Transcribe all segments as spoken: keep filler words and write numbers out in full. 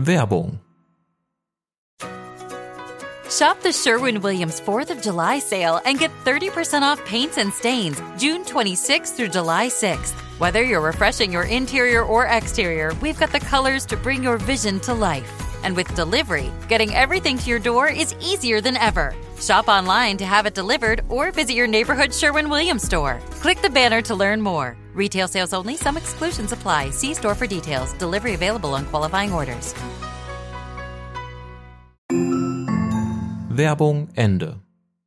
Werbung. Shop the Sherwin-Williams fourth of July sale and get thirty percent off paints and stains June twenty-sixth through July sixth. Whether you're refreshing your interior or exterior, we've got the colors to bring your vision to life. And with delivery, getting everything to your door is easier than ever. Shop online to have it delivered or visit your neighborhood Sherwin-Williams store. Click the banner to learn more. Retail sales only. Some exclusions apply. See store for details. Delivery available on qualifying orders. Werbung Ende.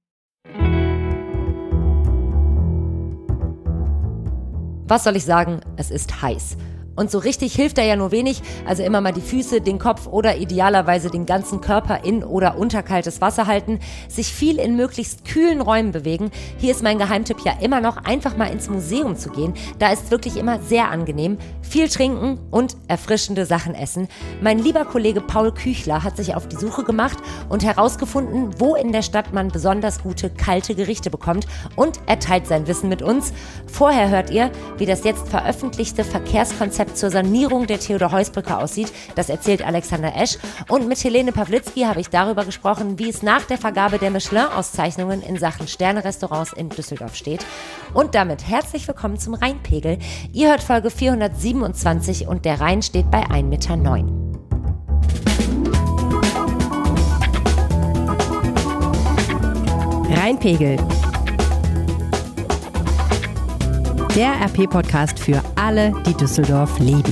Was soll ich sagen? Es ist heiß. Und so richtig hilft da ja nur wenig, also immer mal die Füße, den Kopf oder idealerweise den ganzen Körper in oder unter kaltes Wasser halten, sich viel in möglichst kühlen Räumen bewegen. Hier ist mein Geheimtipp ja immer noch, einfach mal ins Museum zu gehen. Da ist wirklich immer sehr angenehm. Viel trinken und erfrischende Sachen essen. Mein lieber Kollege Paul Küchler hat sich auf die Suche gemacht und herausgefunden, wo in der Stadt man besonders gute kalte Gerichte bekommt, und er teilt sein Wissen mit uns. Vorher hört ihr, wie das jetzt veröffentlichte Verkehrskonzept zur Sanierung der Theodor-Heuss-Brücke aussieht. Das erzählt Alexander Esch. Und mit Helene Pawlitzki habe ich darüber gesprochen, wie es nach der Vergabe der Michelin-Auszeichnungen in Sachen Sterne-Restaurants in Düsseldorf steht. Und damit herzlich willkommen zum Rheinpegel. Ihr hört Folge vierhundertsiebenundzwanzig und der Rhein steht bei ein Meter neun. Rheinpegel. Der R P-Podcast für alle, die Düsseldorf lieben.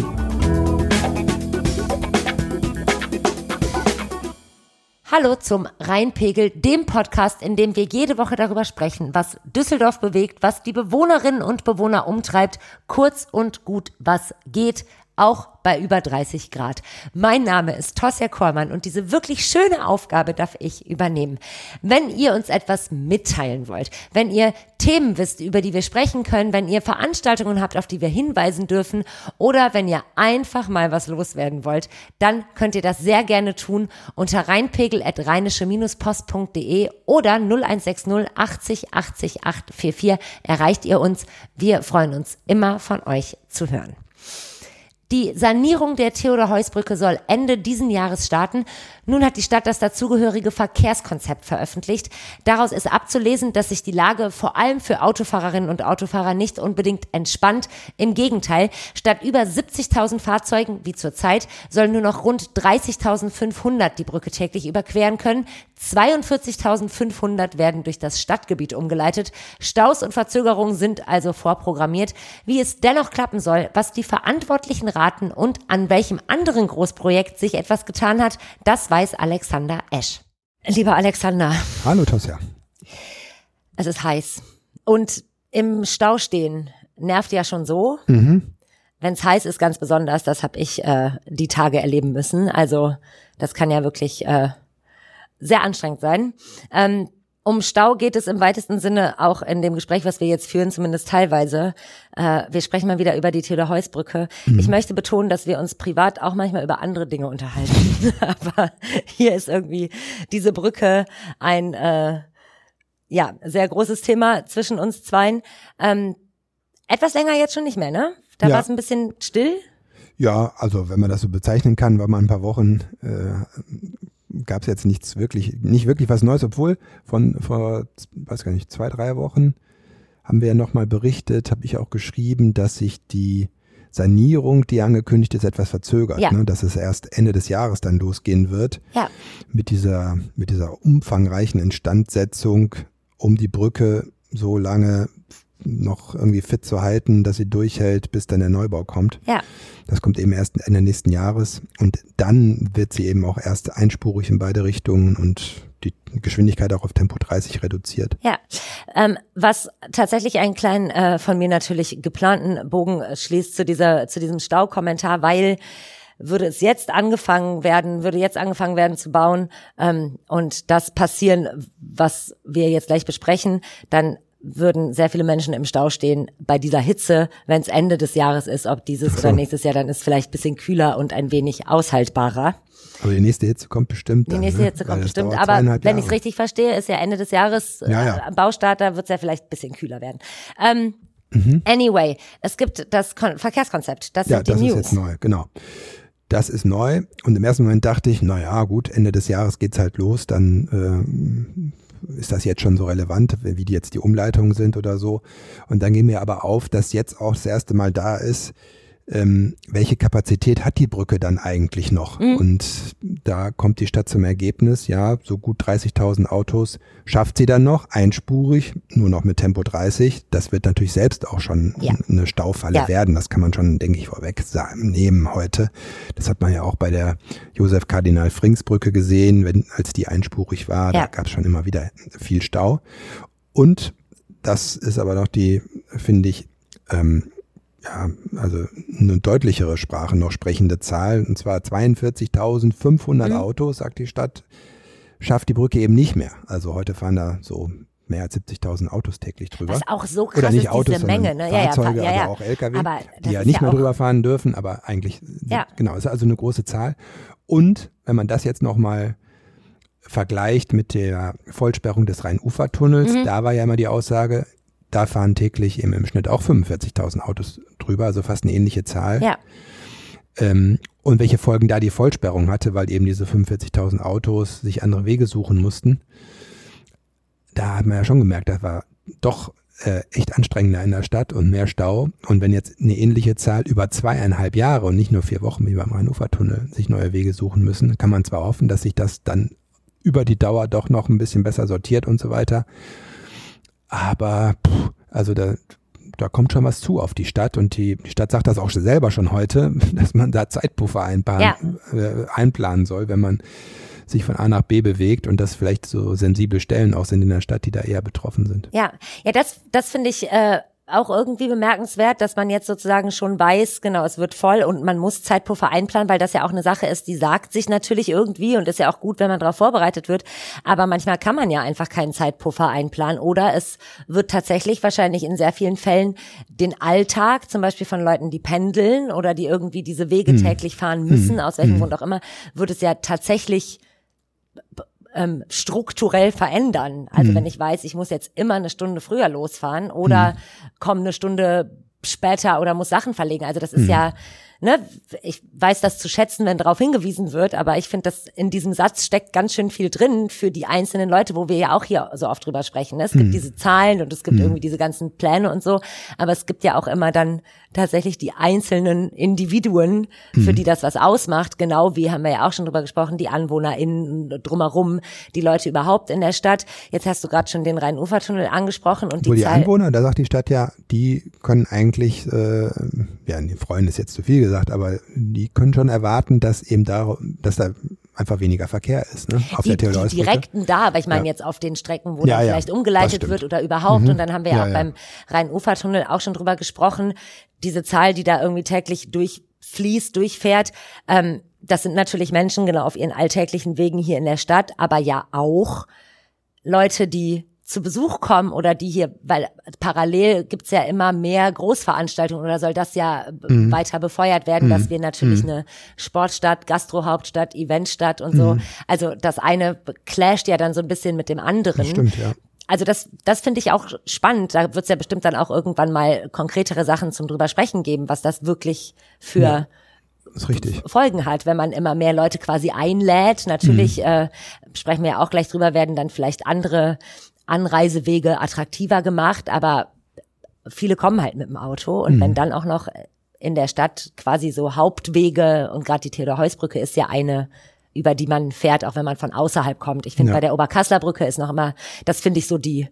Hallo zum Rheinpegel, dem Podcast, in dem wir jede Woche darüber sprechen, was Düsseldorf bewegt, was die Bewohnerinnen und Bewohner umtreibt, kurz und gut, was geht, auch bei über dreißig Grad. Mein Name ist Tosja Kormann und diese wirklich schöne Aufgabe darf ich übernehmen. Wenn ihr uns etwas mitteilen wollt, wenn ihr Themen wisst, über die wir sprechen können, wenn ihr Veranstaltungen habt, auf die wir hinweisen dürfen, oder wenn ihr einfach mal was loswerden wollt, dann könnt ihr das sehr gerne tun unter rheinpegel at rheinische post punkt de oder null eins sechs null achtzig achtzig achthundertvierundvierzig erreicht ihr uns. Wir freuen uns immer, von euch zu hören. Die Sanierung der Theodor-Heuss-Brücke soll Ende diesen Jahres starten. Nun hat die Stadt das dazugehörige Verkehrskonzept veröffentlicht. Daraus ist abzulesen, dass sich die Lage vor allem für Autofahrerinnen und Autofahrer nicht unbedingt entspannt. Im Gegenteil, statt über siebzigtausend Fahrzeugen wie zurzeit sollen nur noch rund dreißigtausendfünfhundert die Brücke täglich überqueren können. zweiundvierzigtausendfünfhundert werden durch das Stadtgebiet umgeleitet. Staus und Verzögerungen sind also vorprogrammiert. Wie es dennoch klappen soll, was die Verantwortlichen raten und an welchem anderen Großprojekt sich etwas getan hat, das weiß Alexander Esch. Lieber Alexander. Hallo Tosja. Es ist heiß. Und im Stau stehen nervt ja schon so. Mhm. Wenn es heiß ist, ganz besonders, das habe ich äh, die Tage erleben müssen. Also das kann ja wirklich äh, sehr anstrengend sein. Ähm, um Stau geht es im weitesten Sinne auch in dem Gespräch, was wir jetzt führen, zumindest teilweise. Äh, wir sprechen mal wieder über die Theodor-Heuss-Brücke. Mhm. Ich möchte betonen, dass wir uns privat auch manchmal über andere Dinge unterhalten. Aber hier ist irgendwie diese Brücke ein äh, ja sehr großes Thema zwischen uns zweien. Ähm, etwas länger jetzt schon nicht mehr, ne? Da ja. war es ein bisschen still. Ja, also wenn man das so bezeichnen kann, war mal ein paar Wochen äh, gab es jetzt nichts wirklich, nicht wirklich was Neues, obwohl von vor, weiß gar nicht, zwei, drei Wochen haben wir ja nochmal berichtet, habe ich auch geschrieben, dass sich die Sanierung, die angekündigt ist, etwas verzögert, ja. ne? Dass es erst Ende des Jahres dann losgehen wird. Ja. Mit dieser, mit dieser umfangreichen Instandsetzung, um die Brücke so lange noch irgendwie fit zu halten, dass sie durchhält, bis dann der Neubau kommt. Ja. Das kommt eben erst Ende nächsten Jahres und dann wird sie eben auch erst einspurig in beide Richtungen und die Geschwindigkeit auch auf Tempo dreißig reduziert. Ja, ähm, was tatsächlich einen kleinen, äh, von mir natürlich geplanten Bogen schließt zu dieser, zu diesem Staukommentar, weil würde es jetzt angefangen werden, würde jetzt angefangen werden zu bauen ähm, und das passieren, was wir jetzt gleich besprechen, dann würden sehr viele Menschen im Stau stehen bei dieser Hitze, wenn es Ende des Jahres ist, ob dieses so. oder nächstes Jahr, dann ist vielleicht ein bisschen kühler und ein wenig aushaltbarer. Aber die nächste Hitze kommt bestimmt. Die dann, nächste ne? Hitze kommt Weil bestimmt, aber wenn ich es richtig verstehe, ist ja Ende des Jahres ja, ja. Äh, Baustart, da wird es ja vielleicht ein bisschen kühler werden. Ähm, mhm. Anyway, es gibt das Kon- Verkehrskonzept, das ja, sind die das News. Ja, das ist jetzt neu, genau. Das ist neu und im ersten Moment dachte ich, naja gut, Ende des Jahres geht's halt los, dann äh, ist das jetzt schon so relevant, wie die jetzt die Umleitungen sind oder so. Und dann ging mir aber auf, dass jetzt auch das erste Mal da ist, ähm, welche Kapazität hat die Brücke dann eigentlich noch? Mhm. Und da kommt die Stadt zum Ergebnis, ja, so gut dreißigtausend Autos schafft sie dann noch, einspurig, nur noch mit Tempo dreißig. Das wird natürlich selbst auch schon ja. eine Staufalle ja. werden. Das kann man schon, denke ich, vorweg nehmen heute. Das hat man ja auch bei der Josef-Kardinal-Frings-Brücke gesehen, wenn, als die einspurig war, ja. da gab es schon immer wieder viel Stau. Und das ist aber noch die, finde ich, ähm, ja, also eine deutlichere Sprache noch sprechende Zahl, und zwar zweiundvierzigtausendfünfhundert mhm. Autos, sagt die Stadt, schafft die Brücke eben nicht mehr. Also heute fahren da so mehr als siebzigtausend Autos täglich drüber. Was auch so krass Oder nicht ist, Autos, diese Menge, ne? Fahrzeuge, ja, ja, ja, ja. aber auch L K W, aber die ja nicht ja mehr auch drüber fahren dürfen, aber eigentlich, ja. genau, ist also eine große Zahl. Und wenn man das jetzt nochmal vergleicht mit der Vollsperrung des Rhein-Ufer-Tunnels, mhm. da war ja immer die Aussage, da fahren täglich eben im Schnitt auch fünfundvierzigtausend Autos drüber, also fast eine ähnliche Zahl. Ja. Ähm, und welche Folgen da die Vollsperrung hatte, weil eben diese fünfundvierzigtausend Autos sich andere Wege suchen mussten. Da hat man ja schon gemerkt, das war doch äh, echt anstrengender in der Stadt und mehr Stau. Und wenn jetzt eine ähnliche Zahl über zweieinhalb Jahre und nicht nur vier Wochen wie beim Rhein-Ufer-Tunnel sich neue Wege suchen müssen, kann man zwar hoffen, dass sich das dann über die Dauer doch noch ein bisschen besser sortiert und so weiter. Aber pff, also da, da kommt schon was zu auf die Stadt und die, die Stadt sagt das auch selber schon heute, dass man da Zeitpuffer einplanen, ja. äh, einplanen soll, wenn man sich von A nach B bewegt und dass vielleicht so sensible Stellen auch sind in der Stadt, die da eher betroffen sind. Ja, ja, das, das finde ich äh, auch irgendwie bemerkenswert, dass man jetzt sozusagen schon weiß, genau, es wird voll und man muss Zeitpuffer einplanen, weil das ja auch eine Sache ist, die sagt sich natürlich irgendwie und ist ja auch gut, wenn man darauf vorbereitet wird, aber manchmal kann man ja einfach keinen Zeitpuffer einplanen oder es wird tatsächlich wahrscheinlich in sehr vielen Fällen den Alltag, zum Beispiel von Leuten, die pendeln oder die irgendwie diese Wege hm. täglich fahren müssen, hm. aus welchem hm. Grund auch immer, wird es ja tatsächlich ähm, strukturell verändern. Also mhm. wenn ich weiß, ich muss jetzt immer eine Stunde früher losfahren oder mhm. komme eine Stunde später oder muss Sachen verlegen. Also das ist mhm. ja, ne, ich weiß das zu schätzen, wenn darauf hingewiesen wird, aber ich finde, dass in diesem Satz steckt ganz schön viel drin für die einzelnen Leute, wo wir ja auch hier so oft drüber sprechen. Es mhm. gibt diese Zahlen und es gibt mhm. irgendwie diese ganzen Pläne und so, aber es gibt ja auch immer dann tatsächlich die einzelnen Individuen, für mhm. die das was ausmacht, genau wie, haben wir ja auch schon drüber gesprochen, die AnwohnerInnen drumherum, die Leute überhaupt in der Stadt. Jetzt hast du gerade schon den Rhein-Ufer-Tunnel angesprochen. Und die, Wo die Zahl Anwohner, da sagt die Stadt ja, die können eigentlich, äh, ja, die Freuen ist jetzt zu viel gesagt, aber die können schon erwarten, dass eben da, dass da einfach weniger Verkehr ist, ne? Auf die, der Theodorusbrücke. Die direkten da, aber ich meine ja. jetzt auf den Strecken, wo ja, dann ja, vielleicht umgeleitet wird oder überhaupt. Mhm. Und dann haben wir ja, ja auch ja. beim Rhein-Ufer-Tunnel auch schon drüber gesprochen. Diese Zahl, die da irgendwie täglich durchfließt, durchfährt, ähm, das sind natürlich Menschen genau auf ihren alltäglichen Wegen hier in der Stadt, aber ja auch Leute, die zu Besuch kommen oder die hier, weil parallel gibt's ja immer mehr Großveranstaltungen oder soll das ja mhm. weiter befeuert werden, mhm. dass wir natürlich mhm. eine Sportstadt, Gastrohauptstadt, Eventstadt und so, mhm. also das eine clasht ja dann so ein bisschen mit dem anderen. Das stimmt, ja. Also das, das finde ich auch spannend. Da wird es ja bestimmt dann auch irgendwann mal konkretere Sachen zum drüber sprechen geben, was das wirklich für ja, ist richtig. Folgen hat, wenn man immer mehr Leute quasi einlädt. Natürlich, mhm. äh, sprechen wir ja auch gleich drüber, werden dann vielleicht andere Anreisewege attraktiver gemacht, aber viele kommen halt mit dem Auto und mhm. wenn dann auch noch in der Stadt quasi so Hauptwege und gerade die Theodor-Heuss-Brücke ist ja eine, über die man fährt, auch wenn man von außerhalb kommt. Ich finde, ja. bei der Oberkassler Brücke ist noch immer, das finde ich so die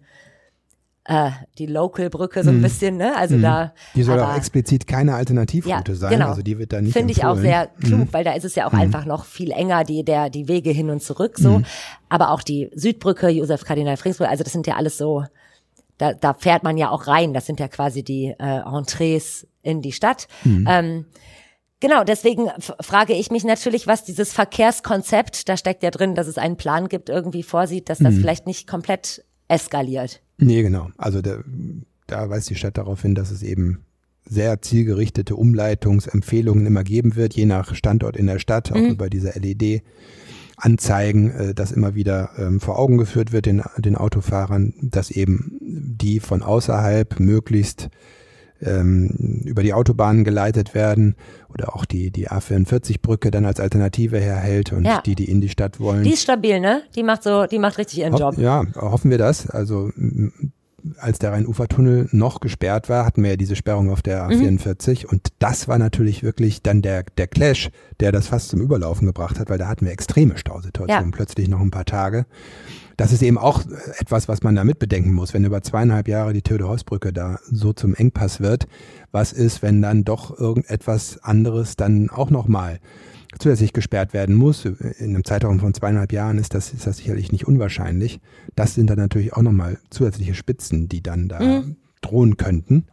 äh, die Local-Brücke so ein mhm. bisschen, ne? Also mhm. da. Die soll aber, auch explizit keine Alternativroute ja, sein, genau. also die wird da nicht Finde ich auch sehr klug, mhm. weil da ist es ja auch mhm. einfach noch viel enger, die der die Wege hin und zurück so. Mhm. Aber auch die Südbrücke, Josef-Kardinal-Frings-Brücke, also das sind ja alles so, da, da fährt man ja auch rein. Das sind ja quasi die äh, Entrees in die Stadt. Mhm. Ähm, Genau, deswegen f- frage ich mich natürlich, was dieses Verkehrskonzept, da steckt ja drin, dass es einen Plan gibt, irgendwie vorsieht, dass das mhm. vielleicht nicht komplett eskaliert. Nee, genau. Also da, da weist die Stadt darauf hin, dass es eben sehr zielgerichtete Umleitungsempfehlungen immer geben wird, je nach Standort in der Stadt, auch mhm. über diese L E D-Anzeigen, äh, dass immer wieder ähm, vor Augen geführt wird den, den Autofahrern, dass eben die von außerhalb möglichst ähm, über die Autobahnen geleitet werden oder auch die, die A vierundvierzig Brücke dann als Alternative herhält und ja. die, die in die Stadt wollen. Die ist stabil, ne? Die macht so, die macht richtig ihren Ho- Job. Ja, hoffen wir das. Also m- als der Rhein-Ufer-Tunnel noch gesperrt war, hatten wir ja diese Sperrung auf der A vierundvierzig mhm. und das war natürlich wirklich dann der, der Clash, der das fast zum Überlaufen gebracht hat, weil da hatten wir extreme Stausituationen, ja. plötzlich noch ein paar Tage. Das ist eben auch etwas, was man da mitbedenken muss, wenn über zweieinhalb Jahre die Theodor-Heuss-Brücke da so zum Engpass wird. Was ist, wenn dann doch irgendetwas anderes dann auch nochmal zusätzlich gesperrt werden muss? In einem Zeitraum von zweieinhalb Jahren ist das, ist das sicherlich nicht unwahrscheinlich. Das sind dann natürlich auch nochmal zusätzliche Spitzen, die dann da mhm. drohen könnten.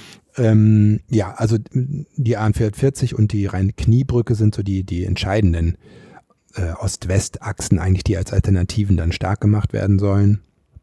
Ähm, ja, also die A vierundvierzig und die Rhein-Kniebrücke sind so die, die entscheidenden Äh, Ost-West-Achsen eigentlich, die als Alternativen dann stark gemacht werden sollen.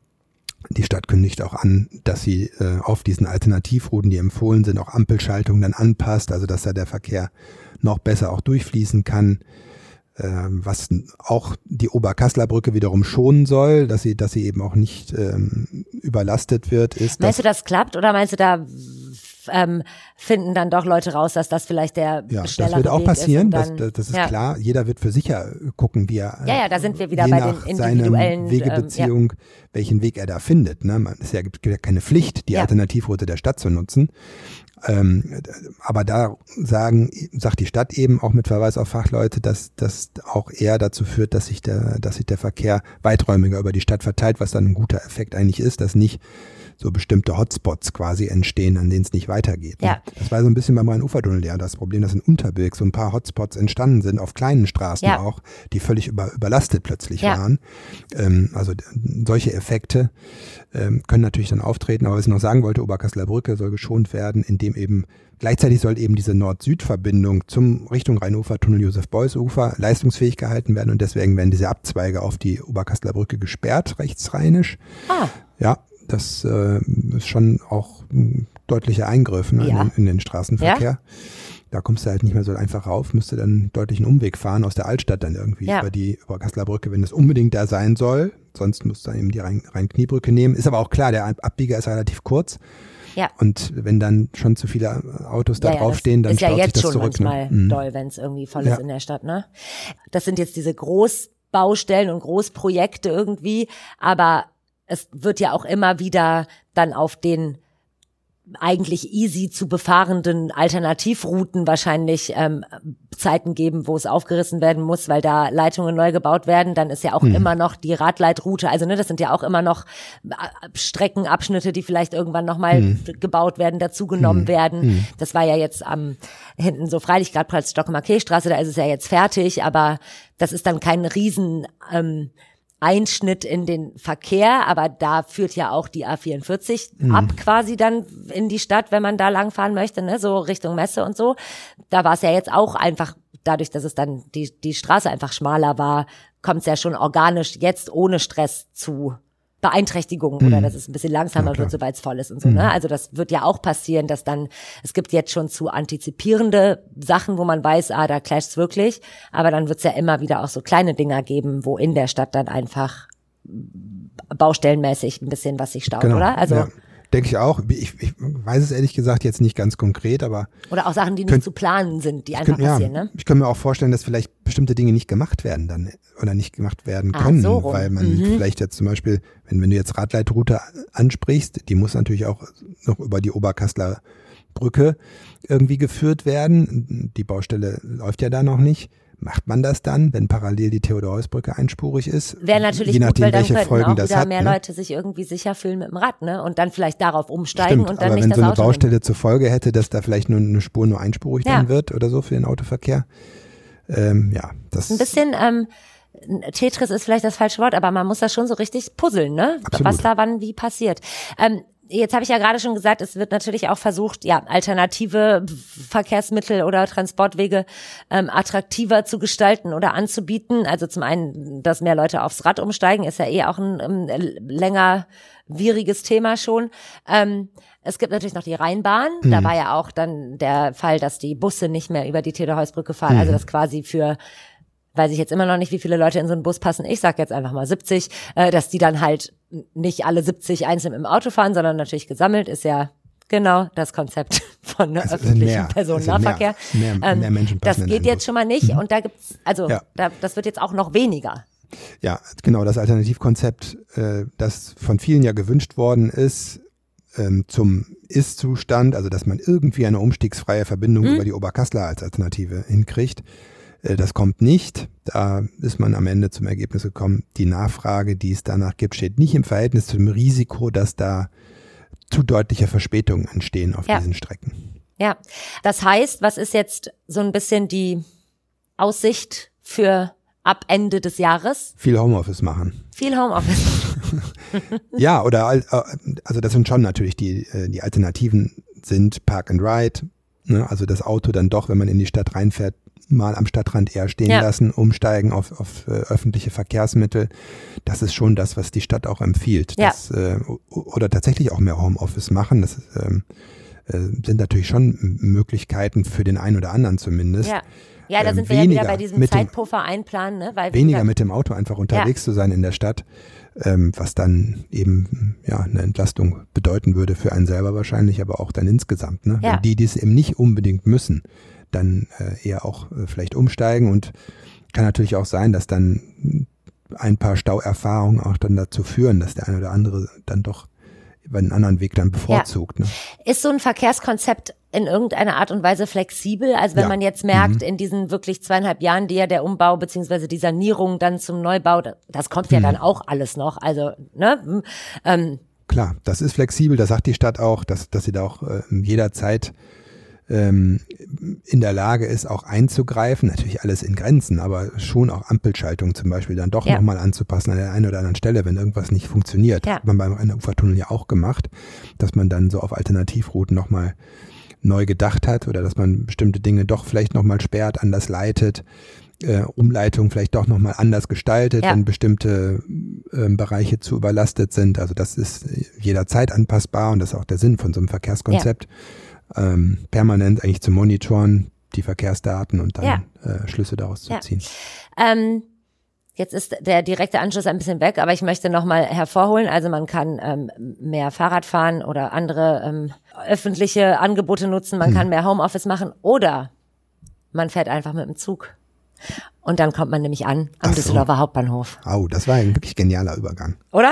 Die Stadt kündigt auch an, dass sie äh, auf diesen Alternativrouten, die empfohlen sind, auch Ampelschaltungen dann anpasst, also dass da der Verkehr noch besser auch durchfließen kann, äh, was auch die Oberkasseler Brücke wiederum schonen soll, dass sie, dass sie eben auch nicht ähm, überlastet wird. Ist, meinst du, das klappt oder meinst du, da ähm, finden dann doch Leute raus, dass das vielleicht der ja, schnellere das wird auch Weg passieren, ist? das, das, das ist ja. klar. Jeder wird für sich ja gucken, wie er ja, ja, da sind wir wieder je bei nach den individuellen seiner Wegebeziehung, ähm, ja. welchen Weg er da findet. Ne? Man, es ja, gibt ja keine Pflicht, die ja. Alternativroute der Stadt zu nutzen. Ähm, aber da sagen, sagt die Stadt eben auch mit Verweis auf Fachleute, dass das auch eher dazu führt, dass sich der, dass sich der Verkehr weiträumiger über die Stadt verteilt, was dann ein guter Effekt eigentlich ist, dass nicht so bestimmte Hotspots quasi entstehen, an denen es nicht weitergeht. Ne? Ja. Das war so ein bisschen beim Rhein-Ufer-Tunnel ja das Problem, dass in Unterbilk so ein paar Hotspots entstanden sind, auf kleinen Straßen ja. auch, die völlig über, überlastet plötzlich ja. waren. Ähm, also solche Effekte ähm, können natürlich dann auftreten, aber was ich noch sagen wollte, Oberkasseler Brücke soll geschont werden, indem eben gleichzeitig soll eben diese Nord-Süd-Verbindung zum Richtung Rhein-Ufer-Tunnel Josef-Beuys-Ufer leistungsfähig gehalten werden und deswegen werden diese Abzweige auf die Oberkasseler Brücke gesperrt, rechtsrheinisch. Ah. Ja, das äh, ist schon auch ein deutlicher Eingriff ne, ja. in, in den Straßenverkehr. Ja. Da kommst du halt nicht mehr so einfach rauf, müsste dann einen deutlichen Umweg fahren aus der Altstadt dann irgendwie ja. über die Oberkasseler Brücke, wenn das unbedingt da sein soll. Sonst musst du dann eben die Rhein-Kniebrücke nehmen. Ist aber auch klar, der Abbieger ist relativ kurz. Ja. Und wenn dann schon zu viele Autos da ja, ja, draufstehen, dann ist ja staut jetzt sich das schon zurück. Manchmal ne? doll, wenn es irgendwie voll ja. ist in der Stadt, ne? Das sind jetzt diese Großbaustellen und Großprojekte irgendwie, aber es wird ja auch immer wieder dann auf den eigentlich easy zu befahrenden Alternativrouten wahrscheinlich ähm, Zeiten geben, wo es aufgerissen werden muss, weil da Leitungen neu gebaut werden. Dann ist ja auch hm. immer noch die Radleitroute, also ne, das sind ja auch immer noch Streckenabschnitte, die vielleicht irgendwann nochmal hm. gebaut werden, dazugenommen hm. werden. Hm. Das war ja jetzt am hinten so Freilichtgradplatz Stockholmer Kehlstraße, da ist es ja jetzt fertig, aber das ist dann kein riesen ähm, Einschnitt in den Verkehr, aber da führt ja auch die A vierundvierzig mhm. ab quasi dann in die Stadt, wenn man da langfahren möchte, ne, so Richtung Messe und so. Da war es ja jetzt auch einfach, dadurch, dass es dann die die Straße einfach schmaler war, kommt es ja schon organisch jetzt ohne Stress zu Beeinträchtigungen mhm. oder dass es ein bisschen langsamer ja, wird, sobald es voll ist und so. Mhm. Ne? Also das wird ja auch passieren, dass dann, es gibt jetzt schon zu antizipierende Sachen, wo man weiß, ah, da clasht's wirklich, aber dann wird's ja immer wieder auch so kleine Dinger geben, wo in der Stadt dann einfach baustellenmäßig ein bisschen was sich staut, genau. oder? Also ja. Denke ich auch. Ich, ich weiß es ehrlich gesagt jetzt nicht ganz konkret, aber oder auch Sachen, die nicht könnt, zu planen sind, die einfach könnt, passieren, ja, ne? Ich kann mir auch vorstellen, dass vielleicht bestimmte Dinge nicht gemacht werden dann oder nicht gemacht werden können, ah, so weil man mhm. vielleicht jetzt zum Beispiel, wenn, wenn du jetzt Radleitroute ansprichst, die muss natürlich auch noch über die Oberkasseler Brücke irgendwie geführt werden. Die Baustelle läuft ja da noch nicht. Macht man das dann, wenn parallel die Theodor-Heuss-Brücke einspurig ist? Wäre natürlich je nachdem, gut, weil dann welche könnten Folgen auch das wieder hat, mehr ne? Leute sich irgendwie sicher fühlen mit dem Rad, ne? Und dann vielleicht darauf umsteigen Stimmt, und dann aber nicht wenn das so eine Auto Baustelle nehmen. zur Folge hätte, dass da vielleicht nur eine Spur nur einspurig Ja. dann wird oder so für den Autoverkehr, ähm, ja, das Ein bisschen ähm, Tetris ist vielleicht das falsche Wort, aber man muss das schon so richtig puzzeln, ne? Absolut. Was da wann wie passiert. Ähm, Jetzt habe ich ja gerade schon gesagt, es wird natürlich auch versucht, ja, alternative Verkehrsmittel oder Transportwege ähm, attraktiver zu gestalten oder anzubieten. Also zum einen, dass mehr Leute aufs Rad umsteigen, ist ja eh auch ein, ein längerwieriges Thema schon. Ähm, es gibt natürlich noch die Rheinbahn. Mhm. Da war ja auch dann der Fall, dass die Busse nicht mehr über die Theodor-Heuss-Brücke fahren. Mhm. Also das quasi für weiß ich jetzt immer noch nicht, wie viele Leute in so einen Bus passen. Ich sag jetzt einfach mal siebzig, äh, dass die dann halt nicht alle siebzig einzeln im Auto fahren, sondern natürlich gesammelt, ist ja Genau, das Konzept von Also öffentlichem mehr, Personennahverkehr. Also mehr, mehr, mehr Menschen das passen in geht einen jetzt Bus. schon mal nicht Mhm. und da gibt's, also Ja. da, das wird jetzt auch noch weniger. Ja, genau, das Alternativkonzept, äh, das von vielen ja gewünscht worden ist, ähm, zum Ist-Zustand, also dass man irgendwie eine umstiegsfreie Verbindung Mhm. über die Oberkassler als Alternative hinkriegt. Äh, das kommt nicht. Da ist man am Ende zum Ergebnis gekommen, die Nachfrage, die es danach gibt, steht nicht im Verhältnis zu dem Risiko, dass da zu deutliche Verspätungen entstehen auf Ja. diesen Strecken. Ja, das heißt, was ist jetzt so ein bisschen die Aussicht für ab Ende des Jahres? Viel Homeoffice machen. Viel Homeoffice. Ja, oder al- äh, also das sind schon natürlich die, äh, die Alternativen sind Park and Ride, ne? Also das Auto dann doch, wenn man in die Stadt reinfährt, mal am Stadtrand eher stehen Ja. lassen, umsteigen auf, auf äh, öffentliche Verkehrsmittel. Das ist schon das, was die Stadt auch empfiehlt. Ja. Das, äh, o- oder tatsächlich auch mehr Homeoffice machen. Das ist, ähm, äh, sind natürlich schon Möglichkeiten für den einen oder anderen zumindest. Ja. Ja, da Ähm, sind wir ja weniger wieder bei diesem mit dem- Zeitpuffer einplanen, ne? Weil wie Weniger gesagt, mit dem Auto einfach unterwegs zu sein in der Stadt, ähm, was dann eben ja eine Entlastung bedeuten würde für einen selber wahrscheinlich, aber auch dann insgesamt. Ne? Ja. Wenn die, die es eben nicht unbedingt müssen, dann äh, eher auch äh, vielleicht umsteigen und kann natürlich auch sein, dass dann ein paar Stauerfahrungen auch dann dazu führen, dass der eine oder andere dann doch über einen anderen Weg dann bevorzugt. Ne? Ist so ein Verkehrskonzept in irgendeiner Art und Weise flexibel? Also wenn Ja. man jetzt merkt, Mhm. in diesen wirklich zweieinhalb Jahren, die ja der Umbau beziehungsweise die Sanierung dann zum Neubau, das kommt ja Mhm. dann auch alles noch. Also, ne? Ähm, Klar, das ist flexibel, das sagt die Stadt auch, dass, dass sie da auch äh, jederzeit ähm, in der Lage ist, auch einzugreifen. Natürlich alles in Grenzen, aber schon auch Ampelschaltung zum Beispiel dann doch Ja. nochmal anzupassen an der einen oder anderen Stelle, wenn irgendwas nicht funktioniert. Ja. Hat man beim Rhein-Ufer-Tunnel ja auch gemacht, dass man dann so auf Alternativrouten nochmal neu gedacht hat oder dass man bestimmte Dinge doch vielleicht nochmal sperrt, anders leitet, äh, Umleitung vielleicht doch nochmal anders gestaltet, Ja. wenn bestimmte äh, Bereiche zu überlastet sind. Also das ist jederzeit anpassbar und das ist auch der Sinn von so einem Verkehrskonzept. Ähm, permanent eigentlich zu monitoren, die Verkehrsdaten und dann Ja. äh, Schlüsse daraus zu Ja. ziehen. ähm, jetzt ist der direkte Anschluss ein bisschen weg, aber ich möchte nochmal hervorholen, also man kann ähm, mehr Fahrrad fahren oder andere ähm, öffentliche Angebote nutzen, man Hm. kann mehr Homeoffice machen oder man fährt einfach mit dem Zug. Und dann kommt man nämlich an am Ach so. Düsseldorfer Hauptbahnhof. Au, das war ein wirklich genialer Übergang. Oder?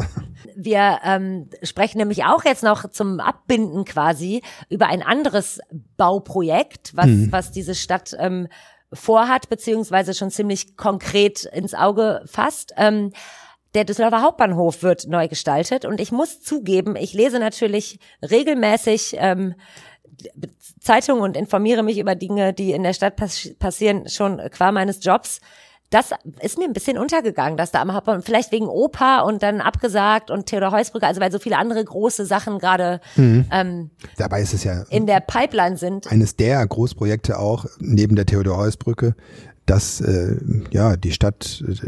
Wir ähm, sprechen nämlich auch jetzt noch zum Abbinden quasi über ein anderes Bauprojekt, was, Mhm. was diese Stadt ähm, vorhat, beziehungsweise schon ziemlich konkret ins Auge fasst. Ähm, der Düsseldorfer Hauptbahnhof wird neu gestaltet und ich muss zugeben, ich lese natürlich regelmäßig ähm, Zeitungen und informiere mich über Dinge, die in der Stadt pass passieren, schon qua meines Jobs. Das ist mir ein bisschen untergegangen, dass da am Hauptbahnhof, vielleicht wegen Oper und dann abgesagt und Theodor-Heuss-Brücke, also weil so viele andere große Sachen gerade ähm, Dabei ist es ja in der Pipeline sind. eines der Großprojekte auch neben der Theodor-Heuss-Brücke, das äh, ja die Stadt äh,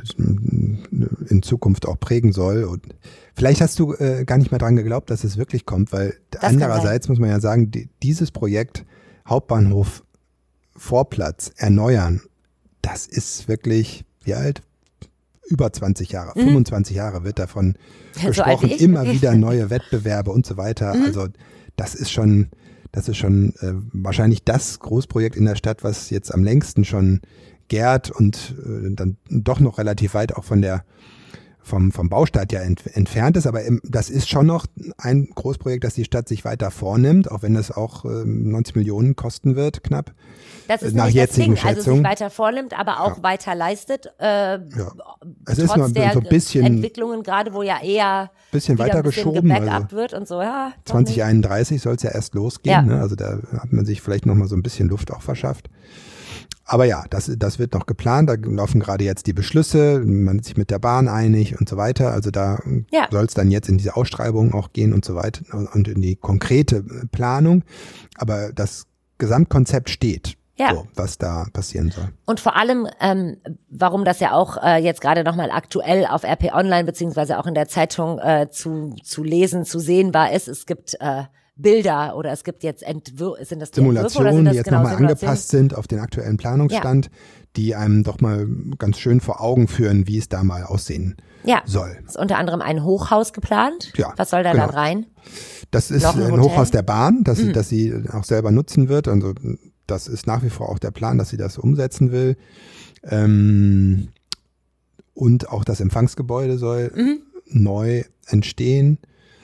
in Zukunft auch prägen soll. Und vielleicht hast du äh, gar nicht mehr dran geglaubt, dass es wirklich kommt, weil Das kann andererseits muss man ja sagen, die, dieses Projekt Hauptbahnhof Vorplatz erneuern, das ist wirklich, wie alt? Über zwanzig Jahre, Mhm. fünfundzwanzig Jahre wird davon So alt gesprochen, wie ich. immer wieder neue Wettbewerbe und so weiter. Mhm. Also das ist schon, das ist schon äh, wahrscheinlich das Großprojekt in der Stadt, was jetzt am längsten schon gärt und äh, dann doch noch relativ weit auch von der vom, vom Baustart ja ent, entfernt ist, aber im, das ist schon noch ein Großprojekt, das die Stadt sich weiter vornimmt, auch wenn das auch ähm, neunzig Millionen kosten wird, knapp. Das ist nach nämlich das jetzigen Ding, also sich Schätzungen. weiter vornimmt, aber auch Ja. weiter leistet, äh, Ja. Es ist trotz nur der so ein bisschen, Entwicklungen gerade, wo ja eher bisschen wieder weiter ein bisschen geschoben. gebackupt Also wird und so, ja. doch zwanzig nicht. einunddreißig soll es ja erst losgehen, Ja. ne? Also da hat man sich vielleicht nochmal so ein bisschen Luft auch verschafft. Aber ja, das, das wird noch geplant, da laufen gerade jetzt die Beschlüsse, man ist sich mit der Bahn einig und so weiter. Also da Ja. soll es dann jetzt in diese Ausschreibung auch gehen und so weiter und in die konkrete Planung. Aber das Gesamtkonzept steht, Ja. so, was da passieren soll. Und vor allem, ähm, warum das ja auch äh, jetzt gerade nochmal aktuell auf R P Online beziehungsweise auch in der Zeitung äh, zu, zu lesen, zu sehen war, ist, es gibt äh, Bilder oder es gibt jetzt Entwürfe, sind das die Entwürfe oder sind Simulationen, das die jetzt genau nochmal Simulationen? angepasst sind auf den aktuellen Planungsstand, ja. die einem doch mal ganz schön vor Augen führen, wie es da mal aussehen ja. soll. Ist unter anderem ein Hochhaus geplant. Ja, was soll da genau. dann rein? Das ist Noch ein ein Hotel? Hochhaus der Bahn, das, mhm. das sie auch selber nutzen wird. Also das ist nach wie vor auch der Plan, dass sie das umsetzen will. Ähm, und auch das Empfangsgebäude soll mhm. neu entstehen.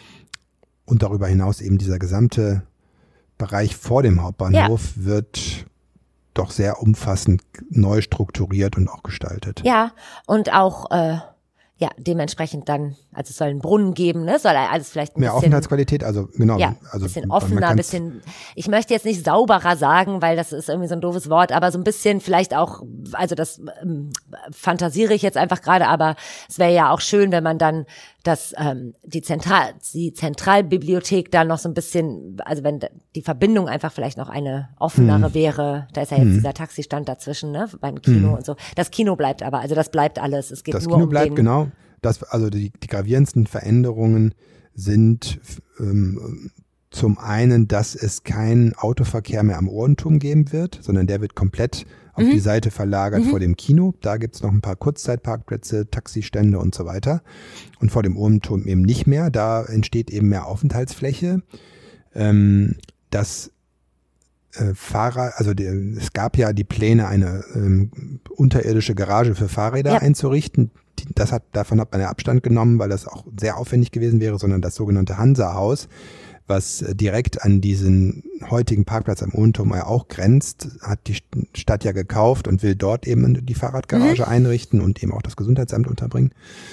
Und darüber hinaus eben dieser gesamte Bereich vor dem Hauptbahnhof ja. wird doch sehr umfassend neu strukturiert und auch gestaltet. Ja, und auch äh, ja dementsprechend dann, also es soll einen Brunnen geben, ne? Soll alles vielleicht ein mehr bisschen Aufenthaltsqualität, also genau. Ja, also bisschen offener, ein bisschen, ich möchte jetzt nicht sauberer sagen, weil das ist irgendwie so ein doofes Wort, aber so ein bisschen vielleicht auch, also das ähm, fantasiere ich jetzt einfach gerade, aber es wäre ja auch schön, wenn man dann das, ähm, die Zentral, die Zentralbibliothek dann noch so ein bisschen, also wenn die Verbindung einfach vielleicht noch eine offenere hm. wäre, da ist ja jetzt hm. dieser Taxistand dazwischen, ne, beim Kino hm. und so. Das Kino bleibt aber, also das bleibt alles, es geht das nur Kino um bleibt, den, genau. Das, also die, die gravierendsten Veränderungen sind ähm, zum einen, dass es keinen Autoverkehr mehr am Ohrenturm geben wird, sondern der wird komplett auf mhm. die Seite verlagert mhm. vor dem Kino. Da gibt's noch ein paar Kurzzeitparkplätze, Taxistände und so weiter. Und vor dem Ohrenturm eben nicht mehr. Da entsteht eben mehr Aufenthaltsfläche. Ähm, das äh, Fahrer, also die, es gab ja die Pläne, eine ähm, unterirdische Garage für Fahrräder ja. einzurichten. Das hat, davon hat man ja Abstand genommen, weil das auch sehr aufwendig gewesen wäre, sondern das sogenannte Hansa-Haus, was direkt an diesen heutigen Parkplatz am Ohrenturm ja auch grenzt, hat die Stadt ja gekauft und will dort eben die Fahrradgarage mhm. einrichten und eben auch das Gesundheitsamt unterbringen.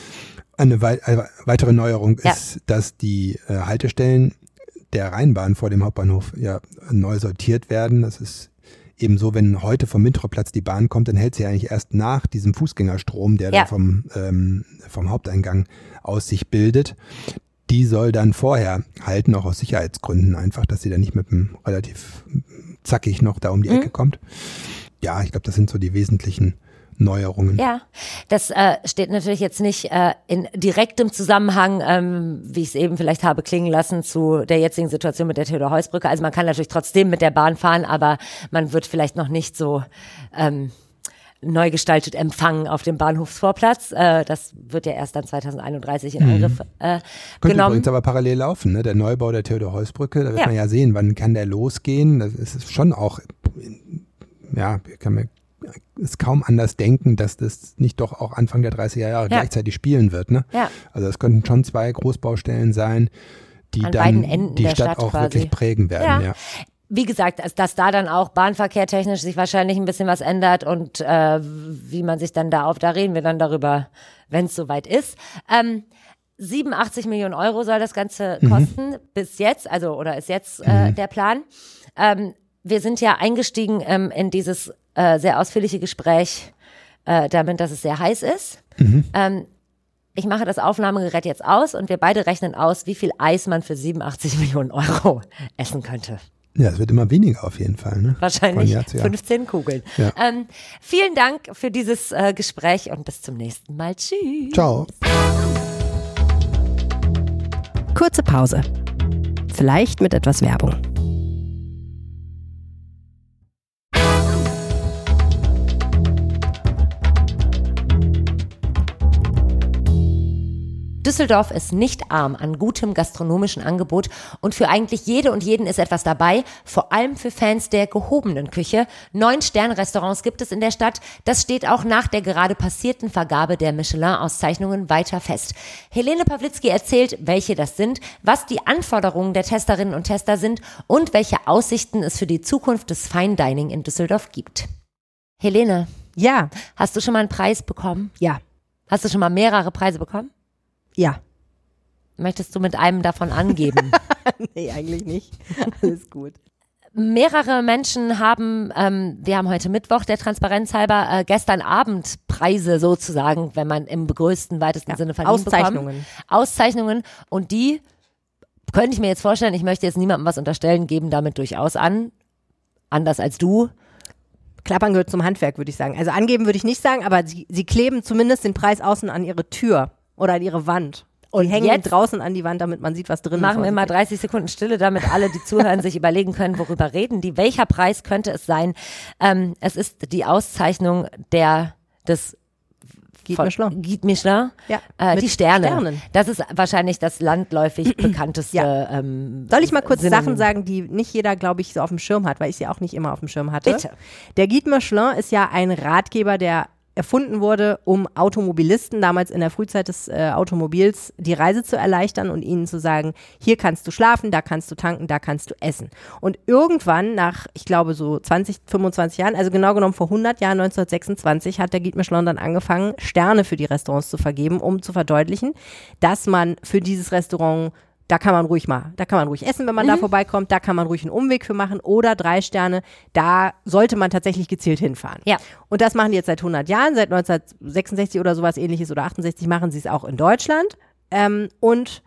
Eine wei- weitere Neuerung ja. ist, dass die äh, Haltestellen der Rheinbahn vor dem Hauptbahnhof ja neu sortiert werden. Das ist eben so, wenn heute vom Mintroplatz die Bahn kommt, dann hält sie eigentlich erst nach diesem Fußgängerstrom, der ja. da vom, ähm, vom Haupteingang aus sich bildet. Die soll dann vorher halten, auch aus Sicherheitsgründen einfach, dass sie dann nicht mit einem relativ zackig noch da um die mhm. Ecke kommt. Ja, ich glaube, das sind so die wesentlichen Neuerungen. Ja, das äh, steht natürlich jetzt nicht äh, in direktem Zusammenhang, ähm, wie ich es eben vielleicht habe klingen lassen, zu der jetzigen Situation mit der Theodor-Heuss-Brücke. Also man kann natürlich trotzdem mit der Bahn fahren, aber man wird vielleicht noch nicht so ähm, neu gestaltet empfangen auf dem Bahnhofsvorplatz. Äh, das wird ja erst dann zwanzig einunddreißig in Angriff äh, Könnte genommen. übrigens aber parallel laufen, ne? Der Neubau der Theodor-Heuss-Brücke, da wird ja. man ja sehen, wann kann der losgehen. Das ist schon auch, ja, kann man ist kaum anders denken, dass das nicht doch auch Anfang der dreißiger Jahre ja. gleichzeitig spielen wird. Ne? Ja. Also es könnten schon zwei Großbaustellen sein, die An dann die Stadt, Stadt auch quasi. wirklich prägen werden. Ja. Ja. Wie gesagt, dass, dass da dann auch bahnverkehrtechnisch sich wahrscheinlich ein bisschen was ändert und äh, wie man sich dann da auf, da reden wir dann darüber, wenn es soweit ist. Ähm, siebenundachtzig Millionen Euro soll das Ganze mhm. kosten bis jetzt, also oder ist jetzt äh, mhm. der Plan. Ähm, wir sind ja eingestiegen ähm, in dieses äh, sehr ausführliche Gespräch äh, damit, dass es sehr heiß ist. Mhm. Ähm, ich mache das Aufnahmegerät jetzt aus und wir beide rechnen aus, wie viel Eis man für siebenundachtzig Millionen Euro essen könnte. Ja, es wird immer weniger auf jeden Fall. Ne? Wahrscheinlich Jahr Jahr. fünfzehn Kugeln. Ja. Ähm, vielen Dank für dieses äh, Gespräch und bis zum nächsten Mal. Tschüss. Ciao. Kurze Pause. Vielleicht mit etwas Werbung. Düsseldorf ist nicht arm an gutem gastronomischen Angebot und für eigentlich jede und jeden ist etwas dabei, vor allem für Fans der gehobenen Küche. Neun Sternrestaurants gibt es in der Stadt. Das steht auch nach der gerade passierten Vergabe der Michelin-Auszeichnungen weiter fest. Helene Pawlitzki erzählt, welche das sind, was die Anforderungen der Testerinnen und Tester sind und welche Aussichten es für die Zukunft des Fine Dining in Düsseldorf gibt. Helene. Ja. Hast du schon mal einen Preis bekommen? Ja. Hast du schon mal mehrere Preise bekommen? Ja. Möchtest du mit einem davon angeben? Nee, eigentlich nicht. Alles gut. Mehrere Menschen haben, ähm, wir haben heute Mittwoch, der Transparenz halber, äh, gestern Abend Preise sozusagen, wenn man im größten, weitesten ja, Sinne von Auszeichnungen. Bekommen. Auszeichnungen. Und die könnte ich mir jetzt vorstellen, ich möchte jetzt niemandem was unterstellen, geben damit durchaus an. Anders als du. Klappern gehört zum Handwerk, würde ich sagen. Also angeben würde ich nicht sagen, aber sie, sie kleben zumindest den Preis außen an ihre Tür. Oder an ihre Wand. Die Und hängen jetzt draußen an die Wand, damit man sieht, was drin ist. machen wir mal dreißig Sekunden Stille, damit alle, die zuhören, sich überlegen können, worüber reden die. Welcher Preis könnte es sein? Ähm, es ist die Auszeichnung der des Guide Michelin. Guide Michelin. Ja, äh, mit die Sterne. Sternen. Das ist wahrscheinlich das landläufig bekannteste. Ja. Ähm, Soll ich mal kurz Synonym. Sachen sagen, die nicht jeder, glaube ich, so auf dem Schirm hat, weil ich sie auch nicht immer auf dem Schirm hatte? Bitte. Der Guide Michelin ist ja ein Ratgeber, der erfunden wurde, um Automobilisten damals in der Frühzeit des äh, Automobils die Reise zu erleichtern und ihnen zu sagen, hier kannst du schlafen, da kannst du tanken, da kannst du essen. Und irgendwann nach, ich glaube so zwanzig, fünfundzwanzig Jahren, also genau genommen vor hundert Jahren, neunzehnhundertsechsundzwanzig, hat der Guide Michelin dann angefangen, Sterne für die Restaurants zu vergeben, um zu verdeutlichen, dass man für dieses Restaurant da kann man ruhig mal, da kann man ruhig essen, wenn man Mhm. da vorbeikommt, da kann man ruhig einen Umweg für machen oder drei Sterne, da sollte man tatsächlich gezielt hinfahren. Ja. Und das machen die jetzt seit hundert Jahren, seit neunzehnhundertsechsundsechzig oder sowas ähnliches oder achtundsechzig machen sie es auch in Deutschland ähm, und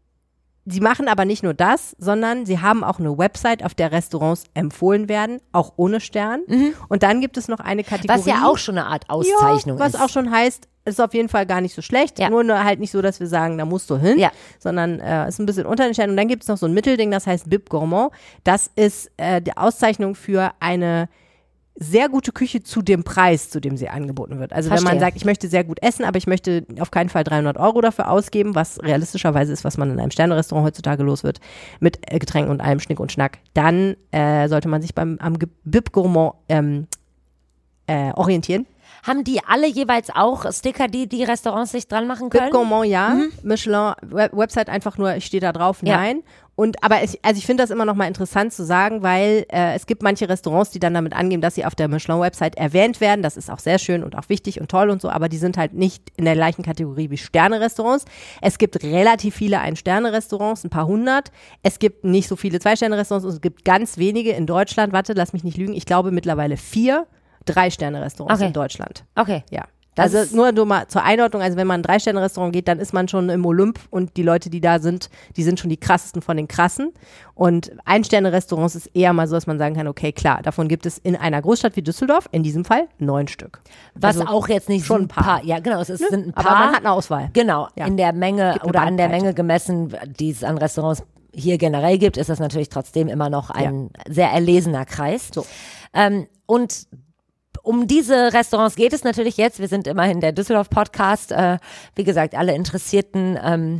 sie machen aber nicht nur das, sondern sie haben auch eine Website, auf der Restaurants empfohlen werden, auch ohne Stern. Und dann gibt es noch eine Kategorie. Was ja auch schon eine Art Auszeichnung ja, was ist. auch schon heißt, ist auf jeden Fall gar nicht so schlecht. Ja. Nur, nur halt nicht so, dass wir sagen, da musst du hin, Ja. sondern äh, ist ein bisschen unter den Sternen. Und dann gibt es noch so ein Mittelding, das heißt Bib Gourmand. Das ist äh, die Auszeichnung für eine sehr gute Küche zu dem Preis, zu dem sie angeboten wird. Also Verstehe. wenn man sagt, ich möchte sehr gut essen, aber ich möchte auf keinen Fall dreihundert Euro dafür ausgeben, was realistischerweise ist, was man in einem Sterne-Restaurant heutzutage los wird, mit äh, Getränken und allem Schnick und Schnack, dann äh, sollte man sich beim am Ge- Bib Gourmand ähm, äh, orientieren. Haben die alle jeweils auch Sticker, die die Restaurants sich dran machen können? Bib Gourmand, ja. Michelin, Web Website einfach nur, ich stehe da drauf, Ja. nein. Und, aber ich, also ich finde das immer noch mal interessant zu sagen, weil äh, es gibt manche Restaurants, die dann damit angeben, dass sie auf der Michelin-Website erwähnt werden. Das ist auch sehr schön und auch wichtig und toll und so, aber die sind halt nicht in der gleichen Kategorie wie Sterne-Restaurants. Es gibt relativ viele Ein-Sterne-Restaurants, ein paar hundert. Es gibt nicht so viele Zwei-Sterne-Restaurants und es gibt ganz wenige in Deutschland. Warte, lass mich nicht lügen. Ich glaube mittlerweile vier Drei-Sterne-Restaurants Okay. in Deutschland. Okay. Ja. Das ist- also nur, nur mal zur Einordnung, also wenn man in ein Drei-Sterne-Restaurant geht, dann ist man schon im Olymp und die Leute, die da sind, die sind schon die krassesten von den krassen. Und Ein-Sterne-Restaurants ist eher mal so, dass man sagen kann, okay, klar, davon gibt es in einer Großstadt wie Düsseldorf, in diesem Fall, neun Stück. Was Also auch jetzt nicht schon so ein paar. Ja, genau, es ist, Ne? sind ein paar. Aber man hat eine Auswahl. Genau, Ja. in der Menge Gibt eine oder an der Bandbreite. Menge gemessen, die es an Restaurants hier generell gibt, ist das natürlich trotzdem immer noch ein sehr erlesener Kreis. So. Ähm, und um diese Restaurants geht es natürlich jetzt. Wir sind immerhin der Düsseldorf-Podcast. Äh, wie gesagt, alle interessierten ähm,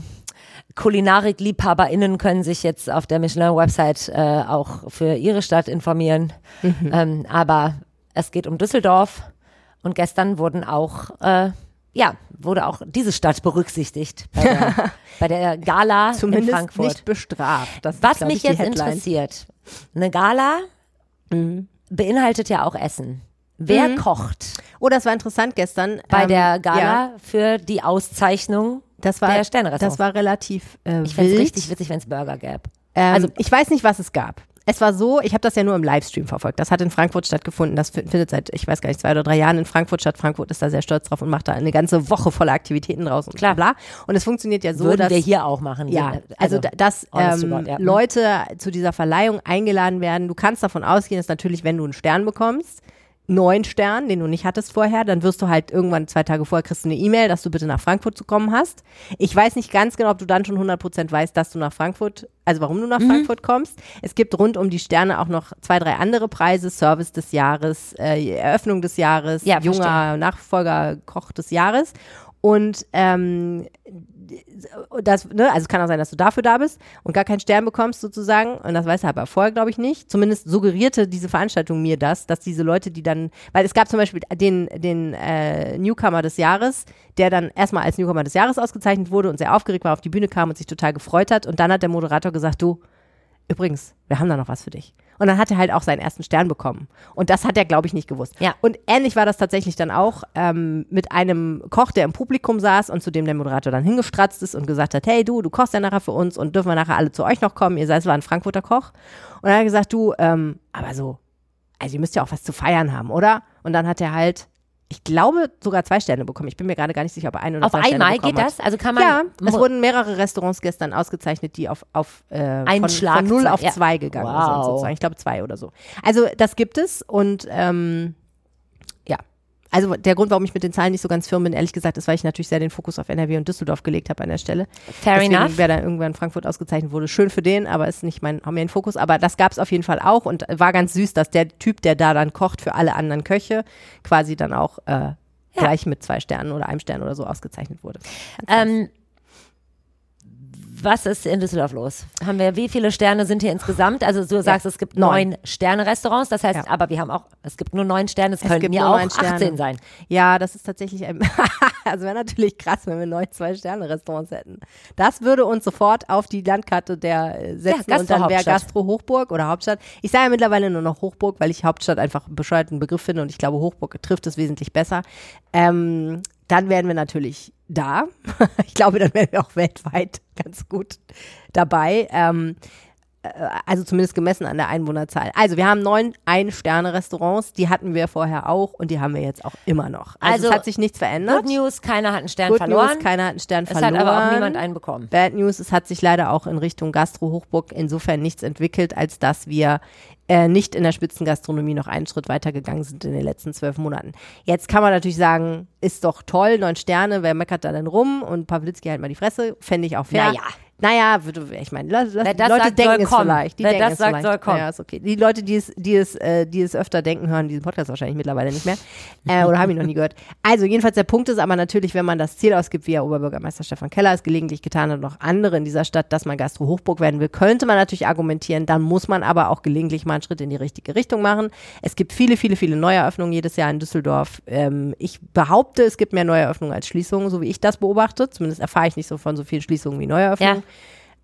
Kulinarik-LiebhaberInnen können sich jetzt auf der Michelin-Website äh, auch für ihre Stadt informieren. Mhm. Ähm, aber es geht um Düsseldorf und gestern wurden auch, äh, ja, wurde auch diese Stadt berücksichtigt bei der, bei der Gala in Zumindest Frankfurt. nicht bestraft. Das ist, Was glaub mich ich, die jetzt Headline. interessiert, eine Gala Mhm. beinhaltet ja auch Essen. Wer kocht Oh, das war interessant gestern. bei ähm, der Gala Ja, für die Auszeichnung das war, der Sterne-Restaurants? das war relativ äh, Ich fände es wild. richtig witzig, wenn es Burger gäbe. Ähm, Also- also ich weiß nicht, was es gab. Es war so, ich habe das ja nur im Livestream verfolgt. Das hat in Frankfurt stattgefunden. Das fin- findet seit, ich weiß gar nicht, zwei oder drei Jahren in Frankfurt statt. Frankfurt ist da sehr stolz drauf und macht da eine ganze Woche voller Aktivitäten draus und Klar. bla. Und es funktioniert ja so, Würden dass wir hier auch machen. ja, Wir- also, da- dass honest to ähm, God, ja. Leute zu dieser Verleihung eingeladen werden. Du kannst davon ausgehen, dass natürlich, wenn du einen Stern bekommst, neun Stern, den du nicht hattest vorher, dann wirst du halt irgendwann zwei Tage vorher kriegst du eine E-Mail, dass du bitte nach Frankfurt zu kommen hast. Ich weiß nicht ganz genau, ob du dann schon hundert Prozent weißt, dass du nach Frankfurt, also warum du nach Mhm. Frankfurt kommst. Es gibt rund um die Sterne auch noch zwei, drei andere Preise, Service des Jahres, äh, Eröffnung des Jahres, Ja, junger verstehe. Nachfolger, Koch des Jahres. Und ähm, das, ne, also es kann auch sein, dass du dafür da bist und gar keinen Stern bekommst sozusagen. Und das weiß er aber vorher, glaube ich, nicht. Zumindest suggerierte diese Veranstaltung mir das, dass diese Leute, die dann, weil es gab zum Beispiel den, den äh, Newcomer des Jahres, der dann erstmal als Newcomer des Jahres ausgezeichnet wurde und sehr aufgeregt war, auf die Bühne kam und sich total gefreut hat. Und dann hat der Moderator gesagt, du, übrigens, wir haben da noch was für dich. Und dann hat er halt auch seinen ersten Stern bekommen. Und das hat er, glaube ich, nicht gewusst. Ja. Und ähnlich war das tatsächlich dann auch ähm, mit einem Koch, der im Publikum saß und zu dem der Moderator dann hingestratzt ist und gesagt hat, hey du, du kochst ja nachher für uns und dürfen wir nachher alle zu euch noch kommen. Ihr seid, es war ein Frankfurter Koch. Und dann hat er gesagt, du, ähm, aber so, also ihr müsst ja auch was zu feiern haben, oder? Und dann hat er halt, ich glaube, sogar zwei Sterne bekommen. Ich bin mir gerade gar nicht sicher, ob er ein oder Auf zwei Sterne einmal bekommen geht hat. das? Also kann man Ja, es Mo- wurden mehrere Restaurants gestern ausgezeichnet, die auf, auf äh, Ein von, Schlag von null zwei, auf ja. zwei gegangen Wow. sind sozusagen. Ich glaube zwei oder so. Also das gibt es und ähm, ja, Also der Grund, warum ich mit den Zahlen nicht so ganz firm bin, ehrlich gesagt, ist, weil ich natürlich sehr den Fokus auf N R W und Düsseldorf gelegt habe an der Stelle. Fair Deswegen, enough. wer dann irgendwann Frankfurt ausgezeichnet wurde, schön für den, aber ist nicht mein Main Fokus. Aber das gab es auf jeden Fall auch und war ganz süß, dass der Typ, der da dann kocht für alle anderen Köche, quasi dann auch äh, ja. gleich mit zwei Sternen oder einem Stern oder so ausgezeichnet wurde. Ähm, was ist in Düsseldorf los? Haben wir, wie viele Sterne sind hier insgesamt? Also du sagst, ja. es gibt neun Sterne-Restaurants, das heißt, ja. aber wir haben auch, es gibt nur neun Sterne, es, es könnten ja auch achtzehn sein. Ja, das ist tatsächlich ein, also wäre natürlich krass, wenn wir neun Zwei-Sterne-Restaurants hätten. Das würde uns sofort auf die Landkarte der setzen ja, und dann wäre Gastro-Hochburg oder Hauptstadt. Ich sage ja mittlerweile nur noch Hochburg, weil ich Hauptstadt einfach einen bescheuerten Begriff finde und ich glaube, Hochburg trifft es wesentlich besser. Ähm, dann wären wir natürlich da. Ich glaube, dann wären wir auch weltweit ganz gut dabei. Ähm, also zumindest gemessen an der Einwohnerzahl. Also wir haben neun Ein-Sterne-Restaurants, die hatten wir vorher auch und die haben wir jetzt auch immer noch. Also, also es hat sich nichts verändert. Good News, keiner hat einen Stern Good verloren. News, keiner hat einen Stern es verloren. Es hat aber auch niemand einen bekommen. Bad News, es hat sich leider auch in Richtung Gastro-Hochburg insofern nichts entwickelt, als dass wir äh, nicht in der Spitzengastronomie noch einen Schritt weitergegangen sind in den letzten zwölf Monaten. Jetzt kann man natürlich sagen, ist doch toll, neun Sterne, wer meckert da denn rum und Pawlitzki halt mal die Fresse, fände ich auch fair. Naja. Naja, ich meine, Leute, Wer die das Leute sagt, denken soll es kommen. vielleicht. Die Wer denken das es sagt, vielleicht. soll kommen. Naja, ist okay. Die Leute, die es, die es, äh, die es öfter denken, hören diesen Podcast wahrscheinlich mittlerweile nicht mehr. Äh, oder haben ihn noch nie gehört. Also jedenfalls der Punkt ist aber natürlich, wenn man das Ziel ausgibt, wie Herr Oberbürgermeister Stefan Keller es gelegentlich getan hat und noch andere in dieser Stadt, dass man Gastro-Hochburg werden will, könnte man natürlich argumentieren, dann muss man aber auch gelegentlich mal einen Schritt in die richtige Richtung machen. Es gibt viele, viele, viele Neueröffnungen jedes Jahr in Düsseldorf. Ähm, ich behaupte, es gibt mehr Neueröffnungen als Schließungen, so wie ich das beobachte. Zumindest erfahre ich nicht so von so vielen Schließungen wie Neueröffnungen. Ja.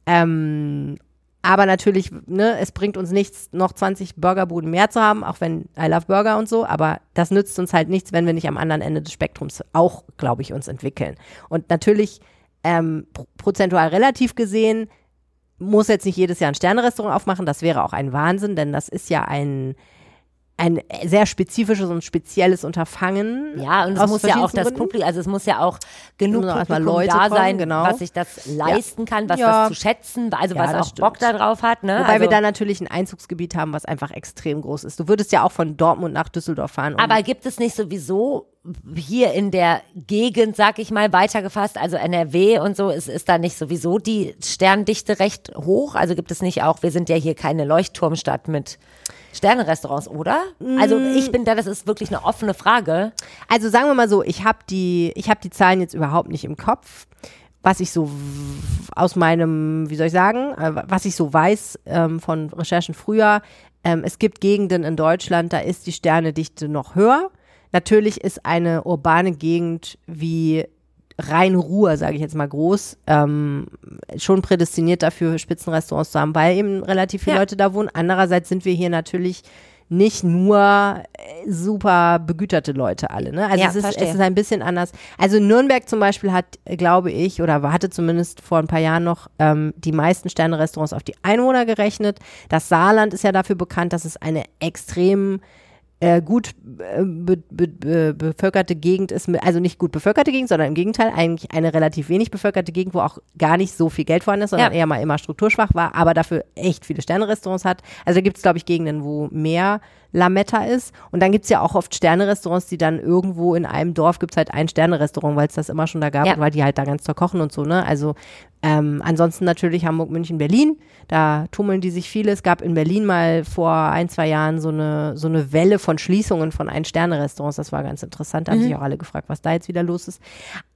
Ähm, aber natürlich, ne, es bringt uns nichts, noch zwanzig Burgerbuden mehr zu haben, auch wenn I love Burger und so, aber das nützt uns halt nichts, wenn wir nicht am anderen Ende des Spektrums auch, glaube ich, uns entwickeln. Und natürlich, ähm, prozentual relativ gesehen, muss jetzt nicht jedes Jahr ein Sterne-Restaurant aufmachen, das wäre auch ein Wahnsinn, denn das ist ja ein ein sehr spezifisches und spezielles Unterfangen. Ja, und es muss ja auch das Publikum, also es muss ja auch genug Publikum Leute da kommen, sein, genau. was sich das leisten ja. kann, was ja. das zu schätzen, also ja, was auch stimmt. Bock da drauf hat. Ne? Wobei also, wir da natürlich ein Einzugsgebiet haben, was einfach extrem groß ist. Du würdest ja auch von Dortmund nach Düsseldorf fahren. Um aber gibt es nicht sowieso hier in der Gegend, sag ich mal, weitergefasst, also N R W und so, ist, ist da nicht sowieso die Sterndichte recht hoch? Also gibt es nicht auch, wir sind ja hier keine Leuchtturmstadt mit Sterne-Restaurants, oder? Mm. Also ich bin da, das ist wirklich eine offene Frage. Also sagen wir mal so, ich habe die, ich habe die Zahlen jetzt überhaupt nicht im Kopf. Was ich so aus meinem, wie soll ich sagen, was ich so weiß ähm, von Recherchen früher, ähm, es gibt Gegenden in Deutschland, da ist die Sternedichte noch höher. Natürlich ist eine urbane Gegend wie Rhein-Ruhr, sage ich jetzt mal groß, ähm, schon prädestiniert dafür, Spitzenrestaurants zu haben, weil eben relativ viele ja. Leute da wohnen. Andererseits sind wir hier natürlich nicht nur super begüterte Leute alle. Ne? Also ja, es, ist, es ist ein bisschen anders. Also Nürnberg zum Beispiel hat, glaube ich, oder hatte zumindest vor ein paar Jahren noch ähm, die meisten Sterne-Restaurants auf die Einwohner gerechnet. Das Saarland ist ja dafür bekannt, dass es eine extrem Äh, gut be, be, be, bevölkerte Gegend ist, also nicht gut bevölkerte Gegend, sondern im Gegenteil eigentlich eine relativ wenig bevölkerte Gegend, wo auch gar nicht so viel Geld vorhanden ist, sondern ja. eher mal immer strukturschwach war, aber dafür echt viele Sterne-Restaurants hat. Also da gibt es, glaube ich, Gegenden, wo mehr Lametta ist. Und dann gibt es ja auch oft Sterne-Restaurants, die dann irgendwo in einem Dorf gibt es halt ein Sterne-Restaurant, weil es das immer schon da gab ja. und weil die halt da ganz toll kochen und so, ne? Also ähm, ansonsten natürlich Hamburg, München, Berlin. Da tummeln die sich viele. Es gab in Berlin mal vor ein, zwei Jahren so eine, so eine Welle von Schließungen von Ein-Sterne-Restaurants. Das war ganz interessant. Da haben mhm. sich auch alle gefragt, was da jetzt wieder los ist.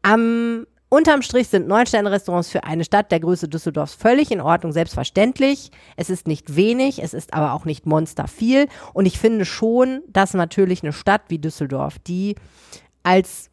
Am Unterm Strich sind Neun-Sterne-Restaurants für eine Stadt der Größe Düsseldorfs völlig in Ordnung, selbstverständlich. Es ist nicht wenig, es ist aber auch nicht monster viel. Und ich finde schon, dass natürlich eine Stadt wie Düsseldorf, die als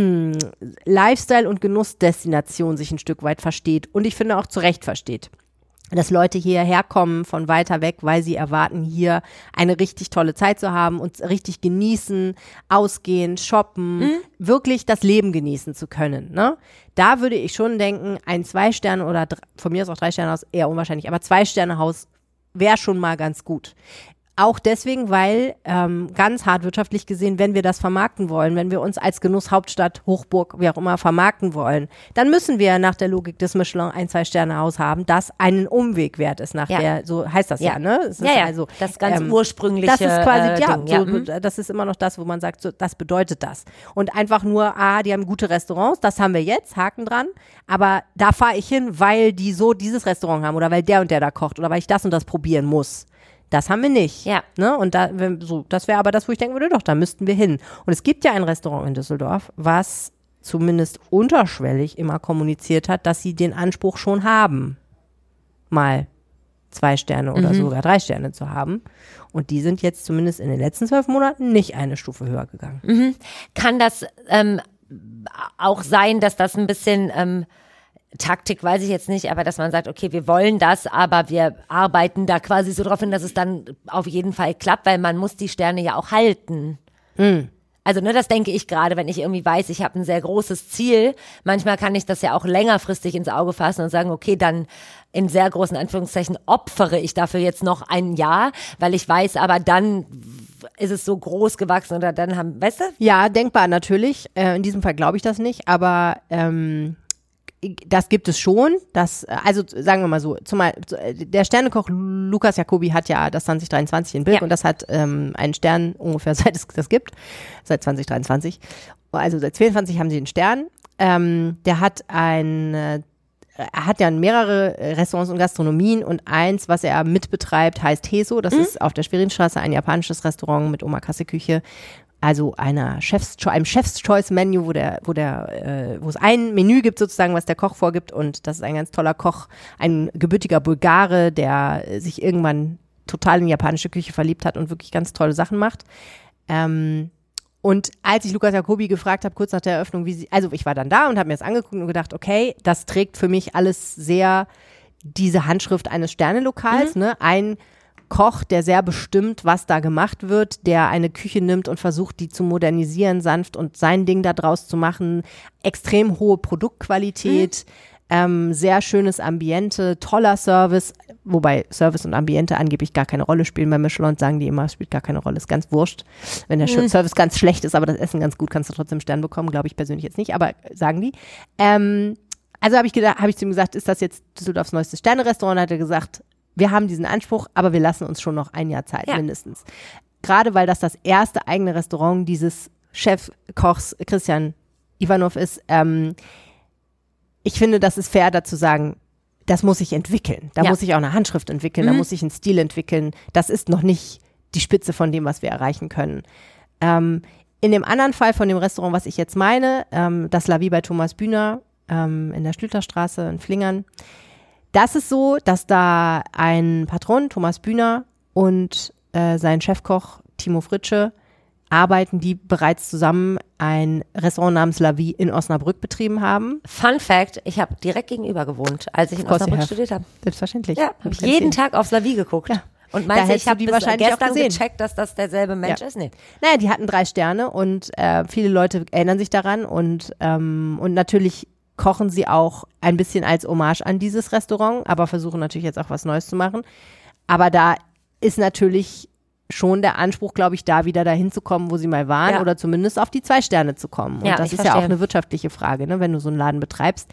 Lifestyle- und Genussdestination sich ein Stück weit versteht und ich finde auch zu Recht versteht, dass Leute hierher kommen von weiter weg, weil sie erwarten, hier eine richtig tolle Zeit zu haben und richtig genießen, ausgehen, shoppen, mhm. wirklich das Leben genießen zu können. Ne? Da würde ich schon denken, ein Zwei-Sterne- oder drei, von mir aus auch Drei-Sterne-Haus, eher unwahrscheinlich, aber Zwei-Sterne-Haus wäre schon mal ganz gut. auch deswegen, weil ähm, ganz hart wirtschaftlich gesehen, wenn wir das vermarkten wollen, wenn wir uns als Genusshauptstadt, Hochburg, wie auch immer, vermarkten wollen, dann müssen wir nach der Logik des Michelin ein Zwei-Sterne-Haus haben, das einen Umweg wert ist nach Ja. der, so heißt das ja, Ja. ne? Es ist Ja, ja, also, das ganz ähm, ursprüngliche Das ist quasi, äh, ja, Ding, so, ja. Mhm. das ist immer noch das, wo man sagt, so, das bedeutet das. Und einfach nur, ah, die haben gute Restaurants, das haben wir jetzt, Haken dran, aber da fahre ich hin, weil die so dieses Restaurant haben oder weil der und der da kocht oder weil ich das und das probieren muss. Das haben wir nicht. Ja. Ne? Und da, wenn- so, das wäre aber das, wo ich denken würde, doch, da müssten wir hin. Und es gibt ja ein Restaurant in Düsseldorf, was zumindest unterschwellig immer kommuniziert hat, dass sie den Anspruch schon haben, mal zwei Sterne oder sogar drei Sterne zu haben. Und die sind jetzt zumindest in den letzten zwölf Monaten nicht eine Stufe höher gegangen. Kann das ähm, auch sein, dass das ein bisschen ähm, Taktik, weiß ich jetzt nicht, aber dass man sagt, okay, wir wollen das, aber wir arbeiten da quasi so drauf hin, dass es dann auf jeden Fall klappt, weil man muss die Sterne ja auch halten. Also ne, das denke ich gerade, wenn ich irgendwie weiß, ich habe ein sehr großes Ziel. Manchmal kann ich das ja auch längerfristig ins Auge fassen und sagen, okay, dann in sehr großen Anführungszeichen opfere ich dafür jetzt noch ein Jahr, weil ich weiß, aber dann ist es so groß gewachsen oder dann haben, weißt du? Ja, denkbar natürlich. Äh, in diesem Fall glaube ich das nicht, aber ähm, das gibt es schon. Das, also sagen wir mal so, zumal der Sternekoch Lukas Jacobi hat ja das zwanzig dreiundzwanzig in Bilk Ja. und das hat ähm, einen Stern ungefähr seit es das gibt, seit zwanzig dreiundzwanzig. Also seit zweiundzwanzig haben sie einen Stern. Ähm, der hat ein äh, er hat ja mehrere Restaurants und Gastronomien und eins, was er mitbetreibt, heißt Heso. Das ist auf der Schwerinstraße ein japanisches Restaurant mit Omakase-Küche. Also einer Chef's, einem Chef's-Choice-Menü, wo der, wo der, äh, wo es ein Menü gibt sozusagen, was der Koch vorgibt und das ist ein ganz toller Koch, ein gebürtiger Bulgare, der äh, sich irgendwann total in die japanische Küche verliebt hat und wirklich ganz tolle Sachen macht. Ähm, und als ich Lukas Jacobi gefragt habe, kurz nach der Eröffnung, wie sie, also ich war dann da und habe mir das angeguckt und gedacht, okay, das trägt für mich alles sehr diese Handschrift eines Sternelokals, ne? Ein Koch, der sehr bestimmt, was da gemacht wird, der eine Küche nimmt und versucht, die zu modernisieren, sanft und sein Ding da draus zu machen. Extrem hohe Produktqualität, ähm, sehr schönes Ambiente, toller Service, wobei Service und Ambiente angeblich gar keine Rolle spielen bei Michelin, sagen die immer, es spielt gar keine Rolle, ist ganz wurscht. Wenn der Service ganz schlecht ist, aber das Essen ganz gut, kannst du trotzdem einen Stern bekommen, glaube ich persönlich jetzt nicht, aber sagen die. Ähm, also habe ich gedacht, habe ich zu ihm gesagt, ist das jetzt Düsseldorfs neuestes Sterne-Restaurant? Hat er gesagt, wir haben diesen Anspruch, aber wir lassen uns schon noch ein Jahr Zeit, Ja. mindestens. Gerade weil das das erste eigene Restaurant dieses Chefkochs Christian Ivanov ist. Ähm, ich finde, das ist fair, dazu sagen, das muss ich entwickeln. Da Ja. muss ich auch eine Handschrift entwickeln, da muss ich einen Stil entwickeln. Das ist noch nicht die Spitze von dem, was wir erreichen können. Ähm, in dem anderen Fall von dem Restaurant, was ich jetzt meine, ähm, das La Vie bei Thomas Bühner ähm, in der Schlüterstraße in Flingern, das ist so, dass da ein Patron, Thomas Bühner, und äh, sein Chefkoch Timo Fritsche arbeiten, die bereits zusammen ein Restaurant namens La Vie in Osnabrück betrieben haben. Fun Fact, ich habe direkt gegenüber gewohnt, als ich in Of course you Osnabrück have. studiert habe. Selbstverständlich. Ja, Hab habe ich ganz jeden gesehen. Tag aufs La Vie geguckt. Ja. Und Da meinst du, hättest ich du habe die bis wahrscheinlich auch gestern gesehen. gecheckt, dass das derselbe Mensch Ja. ist? Nee. Naja, die hatten drei Sterne und äh, viele Leute erinnern sich daran und, ähm, und natürlich kochen sie auch ein bisschen als Hommage an dieses Restaurant, aber versuchen natürlich jetzt auch was Neues zu machen. Aber da ist natürlich schon der Anspruch, glaube ich, da wieder dahin zu kommen, wo sie mal waren Ja. oder zumindest auf die zwei Sterne zu kommen. Und Ja, das ich ist ja verstehe. auch eine wirtschaftliche Frage, ne, wenn du so einen Laden betreibst.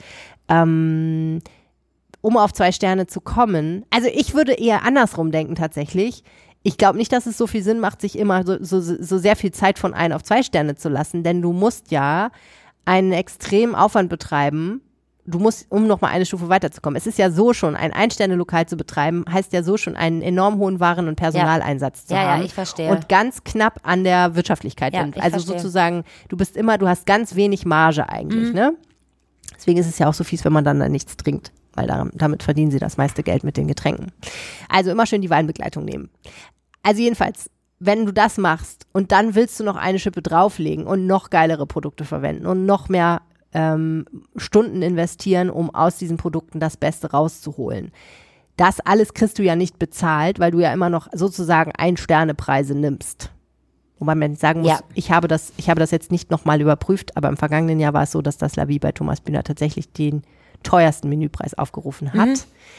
Ähm, um auf zwei Sterne zu kommen. Also ich würde eher andersrum denken tatsächlich. Ich glaube nicht, dass es so viel Sinn macht, sich immer so, so, so sehr viel Zeit von ein auf zwei Sterne zu lassen, denn du musst ja einen extremen Aufwand betreiben, du musst, um nochmal eine Stufe weiterzukommen. Es ist ja so schon, ein Ein-Sterne-Lokal zu betreiben, heißt ja so schon einen enorm hohen Waren- und Personaleinsatz zu Ja, ja, haben. ich verstehe. Und ganz knapp an der Wirtschaftlichkeit. Ja, sind. ich Also verstehe. sozusagen, du bist immer, du hast ganz wenig Marge eigentlich, ne? Deswegen ist es ja auch so fies, wenn man dann da nichts trinkt, weil daran, damit verdienen sie das meiste Geld mit den Getränken. Also immer schön die Weinbegleitung nehmen. Also jedenfalls, wenn du das machst und dann willst du noch eine Schippe drauflegen und noch geilere Produkte verwenden und noch mehr ähm, Stunden investieren, um aus diesen Produkten das Beste rauszuholen. Das alles kriegst du ja nicht bezahlt, weil du ja immer noch sozusagen Ein-Sterne-Preise nimmst. Wobei man sagen muss, Ja. ich habe das, ich habe das jetzt nicht nochmal überprüft, aber im vergangenen Jahr war es so, dass das La Vie bei Thomas Bühner tatsächlich den teuersten Menüpreis aufgerufen hat.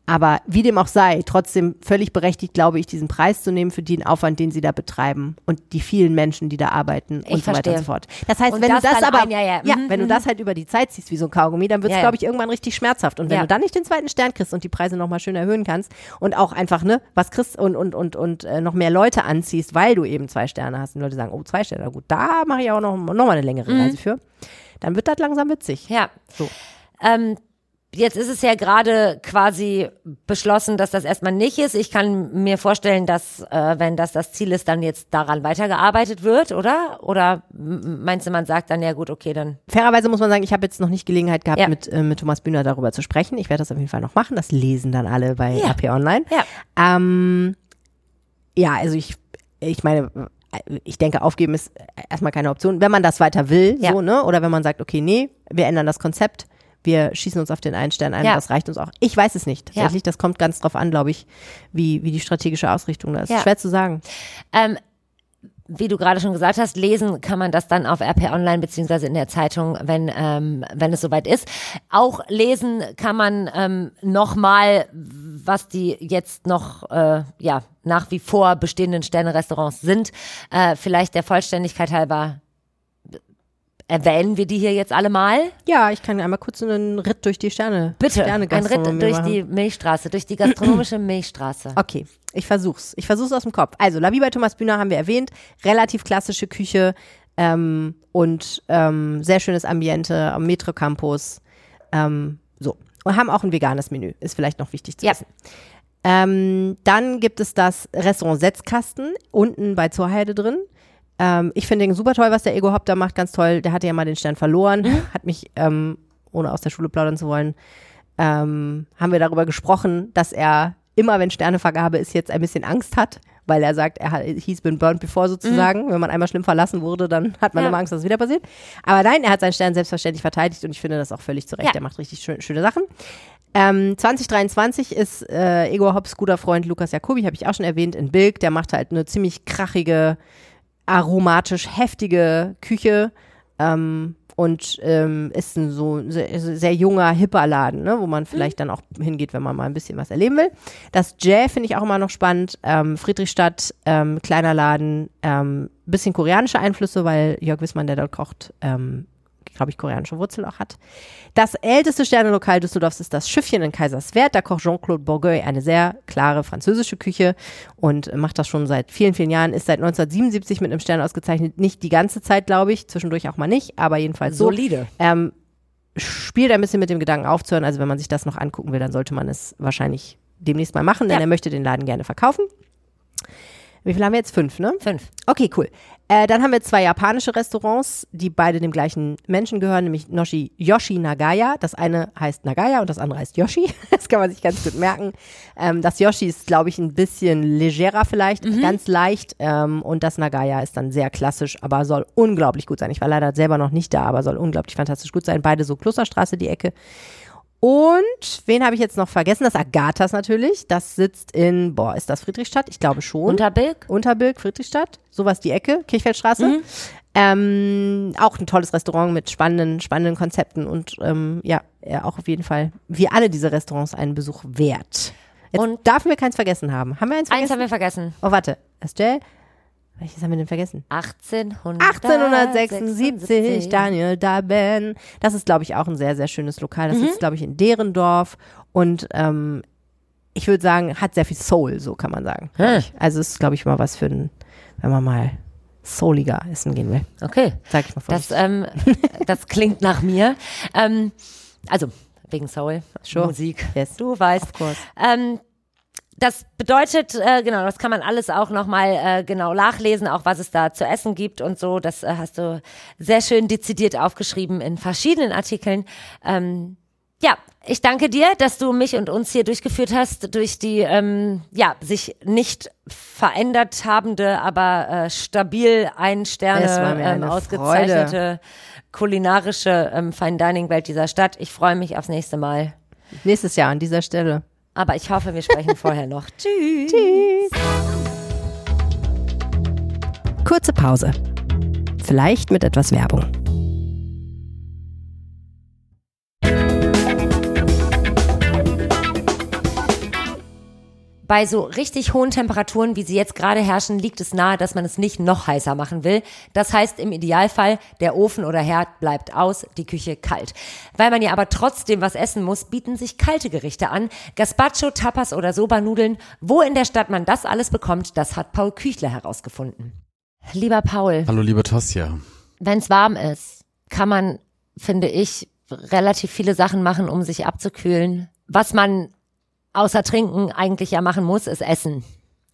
Aber wie dem auch sei, trotzdem völlig berechtigt, glaube ich, diesen Preis zu nehmen für den Aufwand, den sie da betreiben und die vielen Menschen, die da arbeiten Ich und so weiter verstehe. und so fort. Das heißt, Und wenn das du das dann aber, ein, ja, ja. ja, Mhm, wenn du mhm. das halt über die Zeit ziehst wie so ein Kaugummi, dann wird es, Ja, ja. glaube ich, irgendwann richtig schmerzhaft. Und wenn Ja. du dann nicht den zweiten Stern kriegst und die Preise nochmal schön erhöhen kannst und auch einfach, ne, was kriegst und, und, und, und äh, noch mehr Leute anziehst, weil du eben zwei Sterne hast und die Leute sagen, oh, zwei Sterne, gut, da mache ich auch noch, noch mal eine längere Mhm. Reise für, dann wird das langsam witzig. Ja. So. Ähm, jetzt ist es ja gerade quasi beschlossen, dass das erstmal nicht ist. Ich kann mir vorstellen, dass, äh, wenn das das Ziel ist, dann jetzt daran weitergearbeitet wird, oder? Oder m- meinst du, man sagt dann, ja gut, okay, dann. Fairerweise muss man sagen, ich habe jetzt noch nicht Gelegenheit gehabt, Ja. mit, äh, mit Thomas Bühner darüber zu sprechen. Ich werde das auf jeden Fall noch machen. Das lesen dann alle bei Ja. R P Online. Ja. Ähm, ja, also ich, ich meine, ich denke, aufgeben ist erstmal keine Option. Wenn man das weiter will, Ja. so, ne? Oder wenn man sagt, okay, nee, wir ändern das Konzept, wir schießen uns auf den einen Stern ein, Ja. das reicht uns auch. Ich weiß es nicht. Ja. Tatsächlich, das kommt ganz drauf an, glaube ich, wie, wie die strategische Ausrichtung da ist. Ja. Schwer zu sagen. Ähm, wie du gerade schon gesagt hast, lesen kann man das dann auf R P Online beziehungsweise in der Zeitung, wenn ähm, wenn es soweit ist. Auch lesen kann man ähm, nochmal, was die jetzt noch äh, ja nach wie vor bestehenden Sterne-Restaurants sind. Äh, vielleicht der Vollständigkeit halber erwähnen wir die hier jetzt alle mal. Ja, ich kann einmal kurz einen Ritt durch die Sterne. Bitte, Sterne ein Ritt durch machen. die Milchstraße, durch die gastronomische Milchstraße. Okay, ich versuch's. Ich versuch's aus dem Kopf. Also, La Vie bei Thomas Bühner haben wir erwähnt. Relativ klassische Küche ähm, und ähm, sehr schönes Ambiente am Metro Campus. Ähm, so. Und haben auch ein veganes Menü. Ist vielleicht noch wichtig zu Ja. wissen. Ähm, dann gibt es das Restaurant Setzkasten unten bei Zurheide drin. Ähm, ich finde den super toll, was der Ego Hop da macht. Ganz toll. Der hatte ja mal den Stern verloren. Mhm. Hat mich, ähm, ohne aus der Schule plaudern zu wollen, ähm, haben wir darüber gesprochen, dass er immer, wenn Sternevergabe ist, jetzt ein bisschen Angst hat, weil er sagt, er hat, he's been burned before sozusagen. Wenn man einmal schlimm verlassen wurde, dann hat man Mhm. Ja. immer Angst, dass es wieder passiert. Aber nein, er hat seinen Stern selbstverständlich verteidigt und ich finde das auch völlig zu Recht. Ja. Er macht richtig schön, schöne Sachen. Ähm, zwanzig dreiundzwanzig ist äh, Ego Hops guter Freund Lukas Jacobi, habe ich auch schon erwähnt, in Bilk. Der macht halt eine ziemlich krachige, aromatisch heftige Küche. Ähm, und ähm, ist ein so sehr, sehr junger, hipper Laden, ne, wo man vielleicht dann auch hingeht, wenn man mal ein bisschen was erleben will. Das Jä finde ich auch immer noch spannend. Ähm, Friedrichstadt, ähm, kleiner Laden, ähm, bisschen koreanische Einflüsse, weil Jörg Wissmann, der dort kocht, ähm, glaube ich, koreanische Wurzel auch hat. Das älteste Sternelokal Düsseldorfs ist das Schiffchen in Kaiserswerth. Da kocht Jean-Claude Bourgueil eine sehr klare französische Küche und macht das schon seit vielen, vielen Jahren. Ist seit neunzehnhundertsiebenundsiebzig mit einem Stern ausgezeichnet. Nicht die ganze Zeit, glaube ich. Zwischendurch auch mal nicht, aber jedenfalls so. Solide. Ähm, spielt ein bisschen mit dem Gedanken aufzuhören. Also wenn man sich das noch angucken will, dann sollte man es wahrscheinlich demnächst mal machen, denn Ja. er möchte den Laden gerne verkaufen. Wie viel haben wir jetzt? Fünf, ne? Fünf. Okay, cool. Äh, dann haben wir zwei japanische Restaurants, die beide dem gleichen Menschen gehören, nämlich Noshi, Yoshi Nagaya. Das eine heißt Nagaya und das andere heißt Yoshi. Das kann man sich ganz gut merken. Ähm, das Yoshi ist, glaube ich, ein bisschen legerer vielleicht, ganz leicht. Ähm, und das Nagaya ist dann sehr klassisch, aber soll unglaublich gut sein. Ich war leider selber noch nicht da, aber soll unglaublich fantastisch gut sein. Beide so Klosterstraße, die Ecke. Und wen habe ich jetzt noch vergessen? Das Agathas natürlich. Das sitzt in, boah, ist das Friedrichstadt? Ich glaube schon. Unterbilk? Unterbilk, Friedrichstadt, sowas die Ecke, Kirchfeldstraße. Mhm. Ähm, auch ein tolles Restaurant mit spannenden, spannenden Konzepten und ähm, ja, ja, auch auf jeden Fall, wie alle diese Restaurants, einen Besuch wert. Jetzt Und- darf wir keins vergessen haben. Haben wir eins Eins vergessen? haben wir vergessen. Oh, warte. Estelle? Welches haben wir denn vergessen? achtzehnhundertsechsundsiebzig. achtzehnhundertsechsundsiebzig, Daniel Daben. Das ist, glaube ich, auch ein sehr, sehr schönes Lokal. Das ist, glaube ich, in Derendorf und ähm, ich würde sagen, hat sehr viel Soul, so kann man sagen. glaub Hm. ich. Also es ist, glaube ich, mal was für ein, wenn man mal souliger essen gehen will. Okay. Sag ich mal vor. Das, ähm, das klingt nach mir. Ähm, also, wegen Soul, Sure. Musik. Yes. Du weißt. Of course. Ähm, das bedeutet, äh, genau, das kann man alles auch nochmal äh, genau nachlesen, auch was es da zu essen gibt und so. Das äh, hast du sehr schön dezidiert aufgeschrieben in verschiedenen Artikeln. Ähm, ja, ich danke dir, dass du mich und uns hier durchgeführt hast durch die, ähm, ja, sich nicht verändert habende, aber äh, stabil ein Sterne Es war mir ähm, eine ausgezeichnete kulinarische ähm, Fine-Dining-Welt dieser Stadt. Ich freue mich aufs nächste Mal. Nächstes Jahr an dieser Stelle. Aber ich hoffe, wir sprechen vorher noch. Tschüss. Tschüss. Kurze Pause. Vielleicht mit etwas Werbung. bei so richtig hohen Temperaturen, wie sie jetzt gerade herrschen, liegt es nahe, dass man es nicht noch heißer machen will. Das heißt im Idealfall, der Ofen oder Herd bleibt aus, die Küche kalt. Weil man ja aber trotzdem was essen muss, bieten sich kalte Gerichte an. Gazpacho, Tapas oder Soba-Nudeln. Wo in der Stadt man das alles bekommt, das hat Paul Küchler herausgefunden. Lieber Paul. Hallo, liebe Tosja. Wenn es warm ist, kann man, finde ich, relativ viele Sachen machen, um sich abzukühlen. Was man außer Trinken eigentlich ja machen muss, ist Essen.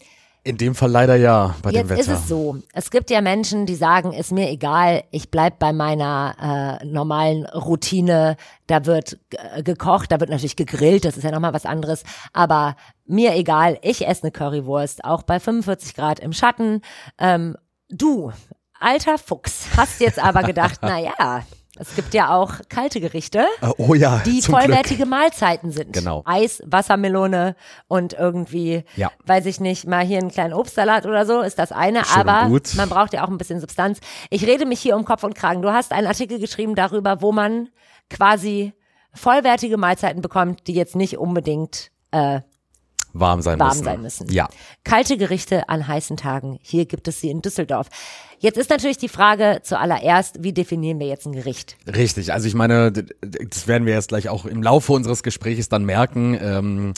In dem Fall leider ja, bei Jetzt dem Wetter. Jetzt ist es so, es gibt ja Menschen, die sagen, ist mir egal, ich bleib bei meiner äh, normalen Routine, da wird g- gekocht, da wird natürlich gegrillt, das ist ja nochmal was anderes, aber mir egal, ich esse eine Currywurst, auch bei fünfundvierzig Grad im Schatten. Ähm, du, alter Fuchs, hast jetzt aber gedacht, na ja, es gibt ja auch kalte Gerichte, Uh, oh ja, die zum vollwertige Glück. Mahlzeiten sind. Genau. Eis, Wassermelone und irgendwie, Ja. weiß ich nicht, mal hier einen kleinen Obstsalat oder so, ist das eine. Schön und aber gut. man braucht ja auch ein bisschen Substanz. Ich rede mich hier um Kopf und Kragen. Du hast einen Artikel geschrieben darüber, wo man quasi vollwertige Mahlzeiten bekommt, die jetzt nicht unbedingt äh, warm sein warm müssen. sein müssen. Ja. Kalte Gerichte an heißen Tagen. Hier gibt es sie in Düsseldorf. Jetzt ist natürlich die Frage zuallererst, wie definieren wir jetzt ein Gericht? Richtig, also ich meine, d- d- das werden wir jetzt gleich auch im Laufe unseres Gesprächs dann merken, ähm,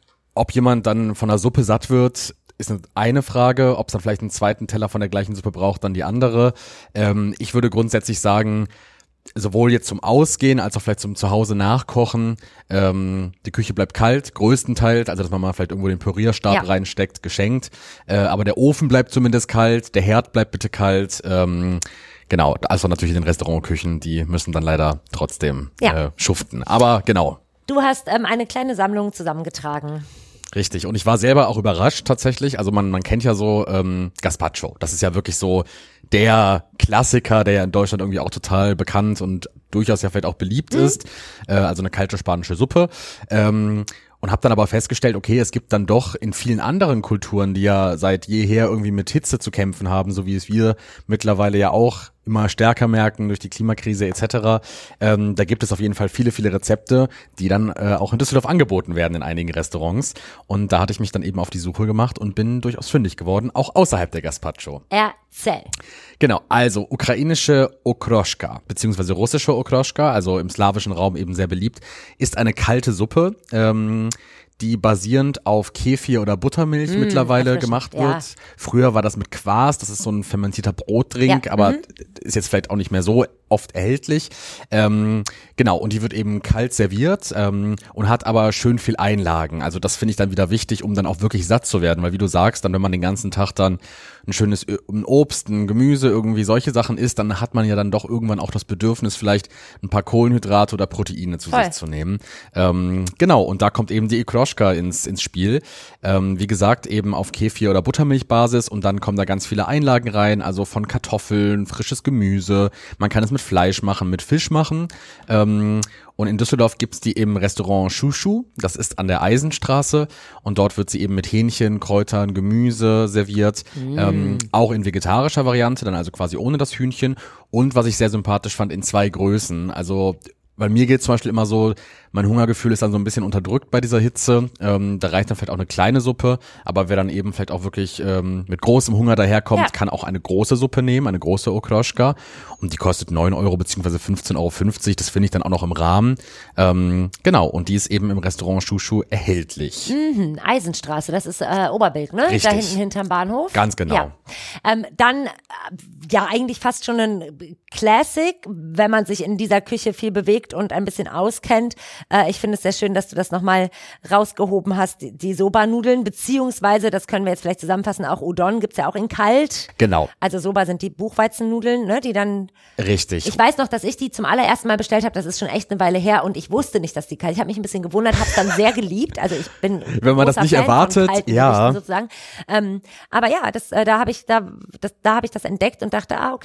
ob jemand dann von der Suppe satt wird, ist eine Frage, ob es dann vielleicht einen zweiten Teller von der gleichen Suppe braucht, dann die andere. Ähm, ich würde grundsätzlich sagen, sowohl jetzt zum Ausgehen als auch vielleicht zum Zuhause nachkochen, ähm, die Küche bleibt kalt, größtenteils, also dass man mal vielleicht irgendwo den Pürierstab Ja. reinsteckt, geschenkt, äh, aber der Ofen bleibt zumindest kalt, der Herd bleibt bitte kalt, ähm, genau, also natürlich in den Restaurantküchen, die müssen dann leider trotzdem Ja. äh, schuften, aber genau. Du hast ähm, eine kleine Sammlung zusammengetragen. Richtig, und ich war selber auch überrascht tatsächlich, also man man kennt ja so ähm, Gazpacho, das ist ja wirklich so der Klassiker, der ja in Deutschland irgendwie auch total bekannt und durchaus ja vielleicht auch beliebt Mhm. ist, äh, also eine kalte spanische Suppe. Ähm, und habe dann aber festgestellt, okay, es gibt dann doch in vielen anderen Kulturen, die ja seit jeher irgendwie mit Hitze zu kämpfen haben, so wie es wir mittlerweile ja auch immer stärker merken durch die Klimakrise et cetera. Ähm, da gibt es auf jeden Fall viele, viele Rezepte, die dann äh, auch in Düsseldorf angeboten werden in einigen Restaurants. Und da hatte ich mich dann eben auf die Suche gemacht und bin durchaus fündig geworden, auch außerhalb der Gazpacho. Erzähl. Genau, also ukrainische Okroschka, beziehungsweise russische Okroschka, also im slawischen Raum eben sehr beliebt, ist eine kalte Suppe, ähm, die basierend auf Kefir oder Buttermilch Mm, mittlerweile erfrischend, gemacht ja. wird. Früher war das mit Kwas, das ist so ein fermentierter Brotdrink, Ja, aber mhm. ist jetzt vielleicht auch nicht mehr so oft erhältlich. Ähm, genau, und die wird eben kalt serviert ähm, und hat aber schön viel Einlagen. Also das finde ich dann wieder wichtig, um dann auch wirklich satt zu werden, weil wie du sagst, dann wenn man den ganzen Tag dann ein schönes Ö- ein Obst, ein Gemüse, irgendwie solche Sachen isst, dann hat man ja dann doch irgendwann auch das Bedürfnis, vielleicht ein paar Kohlenhydrate oder Proteine zu Voll. sich zu nehmen. Ähm, genau, und da kommt eben die Ikroschka ins, ins Spiel. Ähm, wie gesagt, eben auf Kefir- oder Buttermilchbasis und dann kommen da ganz viele Einlagen rein, also von Kartoffeln, frisches Gemüse, man kann es mit Fleisch machen, mit Fisch machen. Ähm, und in Düsseldorf gibt's die im Restaurant Schuschu, das ist an der Eisenstraße und dort wird sie eben mit Hähnchen, Kräutern, Gemüse serviert, ähm, auch in vegetarischer Variante, dann also quasi ohne das Hühnchen und was ich sehr sympathisch fand, in zwei Größen, also weil mir geht zum Beispiel immer so, mein Hungergefühl ist dann so ein bisschen unterdrückt bei dieser Hitze. Ähm, da reicht dann vielleicht auch eine kleine Suppe, aber wer dann eben vielleicht auch wirklich ähm, mit großem Hunger daherkommt, Ja. kann auch eine große Suppe nehmen, eine große Okroschka. Und die kostet neun Euro beziehungsweise fünfzehn Euro fünfzig. Das finde ich dann auch noch im Rahmen. Ähm, genau, und die ist eben im Restaurant Schuschu erhältlich. Mhm, Eisenstraße, das ist äh, Oberbild, ne? Richtig. Da hinten hinterm Bahnhof. Ganz genau. Ja. Ähm, dann, äh, ja, eigentlich fast schon ein Classic, wenn man sich in dieser Küche viel bewegt und ein bisschen auskennt. Äh, ich finde es sehr schön, dass du das nochmal rausgehoben hast, die, die Soba-Nudeln, beziehungsweise, das können wir jetzt vielleicht zusammenfassen, auch Udon gibt's ja auch in kalt. Genau, Also Soba sind die Buchweizennudeln, ne, die dann, richtig. ich weiß noch, dass ich die zum allerersten Mal bestellt habe, das ist schon echt eine Weile her und ich wusste nicht, dass die kalt, ich habe mich ein bisschen gewundert, habe es dann sehr geliebt, also ich bin Wenn man das großer nicht Fan von erwartet, kalten ja. Gerichten sozusagen. Ähm, aber ja, das, äh, da habe ich da, das, da habe ich das entdeckt und dachte, ah okay,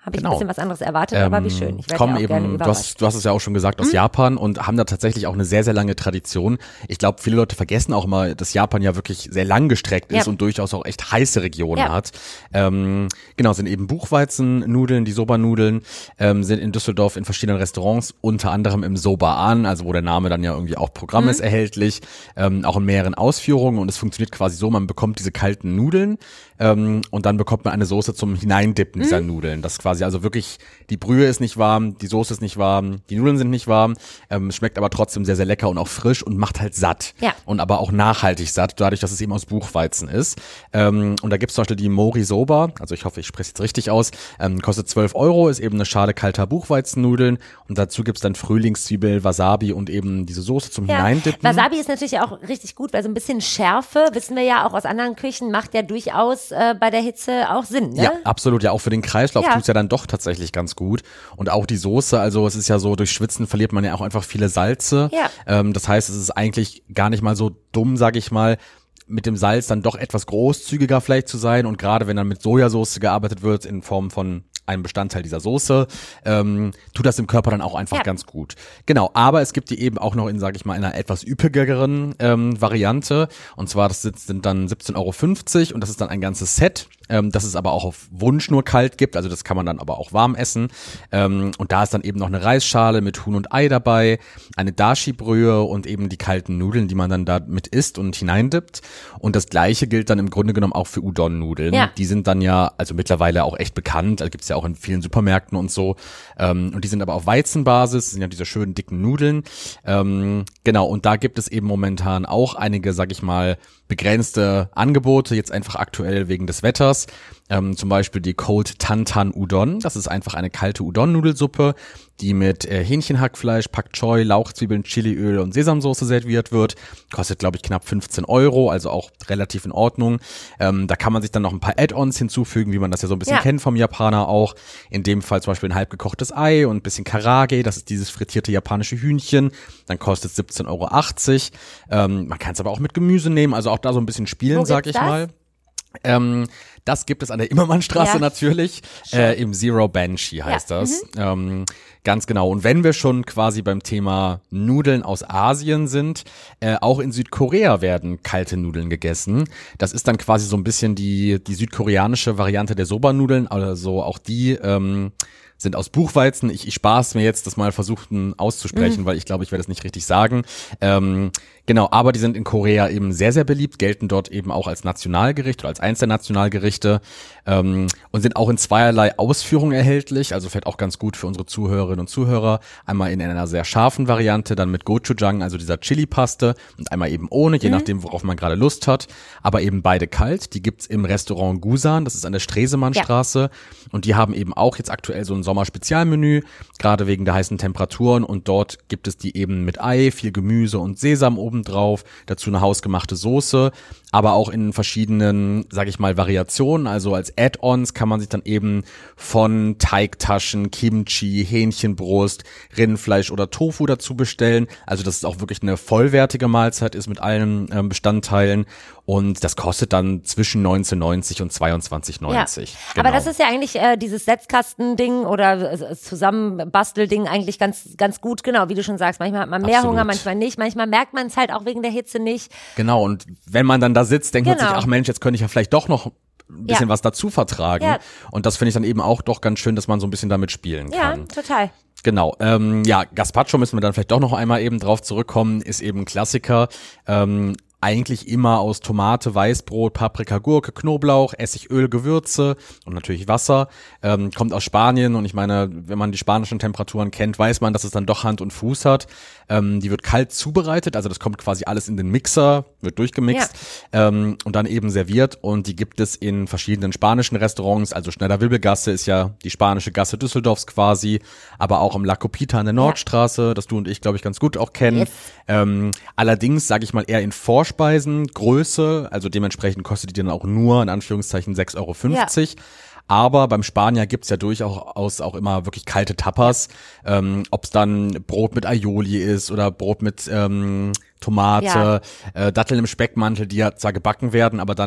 Habe ich Genau. ein bisschen was anderes erwartet, aber wie schön. Ich werde kommen ja auch eben, gerne du überrascht. hast, du hast es ja auch schon gesagt, aus mhm. Japan und haben da tatsächlich auch eine sehr, sehr lange Tradition. Ich glaube, viele Leute vergessen auch immer, dass Japan ja wirklich sehr langgestreckt ist ja. und durchaus auch echt heiße Regionen ja. hat. Ähm, genau, sind eben Buchweizennudeln, die Soba-Nudeln, ähm, sind in Düsseldorf in verschiedenen Restaurants, unter anderem im Soba-An, also wo der Name dann ja irgendwie auch Programm mhm. ist, erhältlich, ähm, auch in mehreren Ausführungen und es funktioniert quasi so, man bekommt diese kalten Nudeln ähm, und dann bekommt man eine Soße zum Hineindippen mhm. dieser Nudeln. Das ist quasi also wirklich, die Brühe ist nicht warm, die Soße ist nicht warm, die Nudeln sind nicht warm, ähm, schmeckt aber trotzdem sehr, sehr lecker und auch frisch und macht halt satt. Ja. Und aber auch nachhaltig satt, dadurch, dass es eben aus Buchweizen ist. Ähm, und da gibt's zum Beispiel die Mori Soba, also ich hoffe, ich spreche es jetzt richtig aus, ähm, kostet zwölf Euro, ist eben eine Schale kalter Buchweizennudeln und dazu gibt's dann Frühlingszwiebel, Wasabi und eben diese Soße zum ja. Hineindippen. Wasabi ist natürlich auch richtig gut, weil so ein bisschen Schärfe, wissen wir ja auch aus anderen Küchen, macht ja durchaus äh, bei der Hitze auch Sinn, ne? Ja, absolut, ja, auch für den Kreislauf ja. tut's ja dann doch tatsächlich ganz gut. Und auch die Soße, also es ist ja so, durch Schwitzen verliert man ja auch einfach viele Salze. Ja. Ähm, das heißt, es ist eigentlich gar nicht mal so dumm, sag ich mal, mit dem Salz dann doch etwas großzügiger vielleicht zu sein. Und gerade wenn dann mit Sojasauce gearbeitet wird in Form von einem Bestandteil dieser Soße, ähm, tut das dem Körper dann auch einfach ja. ganz gut. Genau, aber es gibt die eben auch noch in, sag ich mal, einer etwas üppigeren ähm, Variante. Und zwar, das sind dann siebzehn Euro fünfzig und das ist dann ein ganzes Set, ähm, das es aber auch auf Wunsch nur kalt gibt. Also das kann man dann aber auch warm essen. Ähm, und da ist dann eben noch eine Reisschale mit Huhn und Ei dabei, eine Dashi-Brühe und eben die kalten Nudeln, die man dann da mit isst und hineindippt. Und das Gleiche gilt dann im Grunde genommen auch für Udon-Nudeln. Ja. Die sind dann ja, also mittlerweile auch echt bekannt. Da gibt's ja auch in vielen Supermärkten und so. Ähm, und die sind aber auf Weizenbasis, sind ja diese schönen dicken Nudeln. Ähm, genau, und da gibt es eben momentan auch einige, sag ich mal, begrenzte Angebote, jetzt einfach aktuell wegen des Wetters. Ähm, zum Beispiel die Cold Tantan Udon. Das ist einfach eine kalte Udon-Nudelsuppe, die mit äh, Hähnchenhackfleisch, Pak Choi, Lauchzwiebeln, Chiliöl und Sesamsoße serviert wird. Kostet, glaube ich, knapp fünfzehn Euro, also auch relativ in Ordnung. Ähm, da kann man sich dann noch ein paar Add-ons hinzufügen, wie man das ja so ein bisschen ja. kennt vom Japaner auch. In dem Fall zum Beispiel ein halb gekochtes Ei und ein bisschen Karage. Das ist dieses frittierte japanische Hühnchen. Dann kostet es siebzehn Euro achtzig. Ähm, man kann es aber auch mit Gemüse nehmen, also auch da so ein bisschen spielen, Wo sag ich das? mal. Ähm, das gibt es an der Immermannstraße Ja. natürlich, äh, im Zero Banshee heißt Ja. das. Ähm, ganz genau. Und wenn wir schon quasi beim Thema Nudeln aus Asien sind, äh, auch in Südkorea werden kalte Nudeln gegessen. Das ist dann quasi so ein bisschen die, die südkoreanische Variante der Soba-Nudeln, also auch die, ähm, sind aus Buchweizen. Ich, ich spare es mir jetzt, das mal versuchten auszusprechen, mhm. weil ich glaube, ich werde es nicht richtig sagen. Ähm, genau, aber die sind in Korea eben sehr, sehr beliebt, gelten dort eben auch als Nationalgericht oder als eins der Nationalgerichte ähm, und sind auch in zweierlei Ausführung erhältlich, also vielleicht auch ganz gut für unsere Zuhörerinnen und Zuhörer. Einmal in einer sehr scharfen Variante, dann mit Gochujang, also dieser Chili-Paste und einmal eben ohne, je mhm. nachdem, worauf man gerade Lust hat, aber eben beide kalt. Die gibt's im Restaurant Gusan, das ist an der Stresemannstraße ja. und die haben eben auch jetzt aktuell so ein Sommerspezialmenü, gerade wegen der heißen Temperaturen und dort gibt es die eben mit Ei, viel Gemüse und Sesam obendrauf, dazu eine hausgemachte Soße, aber auch in verschiedenen, sage ich mal, Variationen, also als Add-ons kann man sich dann eben von Teigtaschen, Kimchi, Hähnchenbrust, Rindfleisch oder Tofu dazu bestellen, also dass es auch wirklich eine vollwertige Mahlzeit ist mit allen ähm, Bestandteilen und das kostet dann zwischen neunzehn neunzig und zweiundzwanzig neunzig. Ja. Genau. Aber das ist ja eigentlich äh, dieses Setzkasten-Ding oder äh, Zusammenbastel-Ding eigentlich ganz ganz gut, genau, wie du schon sagst. Manchmal hat man mehr Absolut. Hunger, manchmal nicht. Manchmal merkt man es halt auch wegen der Hitze nicht. Genau, und wenn man dann da sitzt, denkt Genau. man sich, ach Mensch, jetzt könnte ich ja vielleicht doch noch ein bisschen Ja. was dazu vertragen. Ja. Und das finde ich dann eben auch doch ganz schön, dass man so ein bisschen damit spielen Ja, kann. total. Genau, ähm, ja, Gazpacho müssen wir dann vielleicht doch noch einmal eben drauf zurückkommen, ist eben ein Klassiker. Ähm, eigentlich immer aus Tomate, Weißbrot, Paprika, Gurke, Knoblauch, Essigöl, Gewürze und natürlich Wasser. Ähm, kommt aus Spanien und ich meine, wenn man die spanischen Temperaturen kennt, weiß man, dass es dann doch Hand und Fuß hat. Ähm, die wird kalt zubereitet, also das kommt quasi alles in den Mixer, wird durchgemixt ja. ähm, und dann eben serviert und die gibt es in verschiedenen spanischen Restaurants, also Schneider-Wilbel-Gasse ist ja die spanische Gasse Düsseldorfs quasi, aber auch im La Copita an der Nordstraße, ja. das du und ich, glaube ich, ganz gut auch kennen. Yes. Ähm, allerdings, sage ich mal, eher in Vorspeisen, Größe, also dementsprechend kostet die dann auch nur, in Anführungszeichen, sechs Euro fünfzig. Ja. Aber beim Spanier gibt's ja durchaus auch immer wirklich kalte Tapas, ähm, ob es dann Brot mit Aioli ist oder Brot mit ähm, Tomate, ja. äh, Datteln im Speckmantel, die ja zwar gebacken werden, aber dann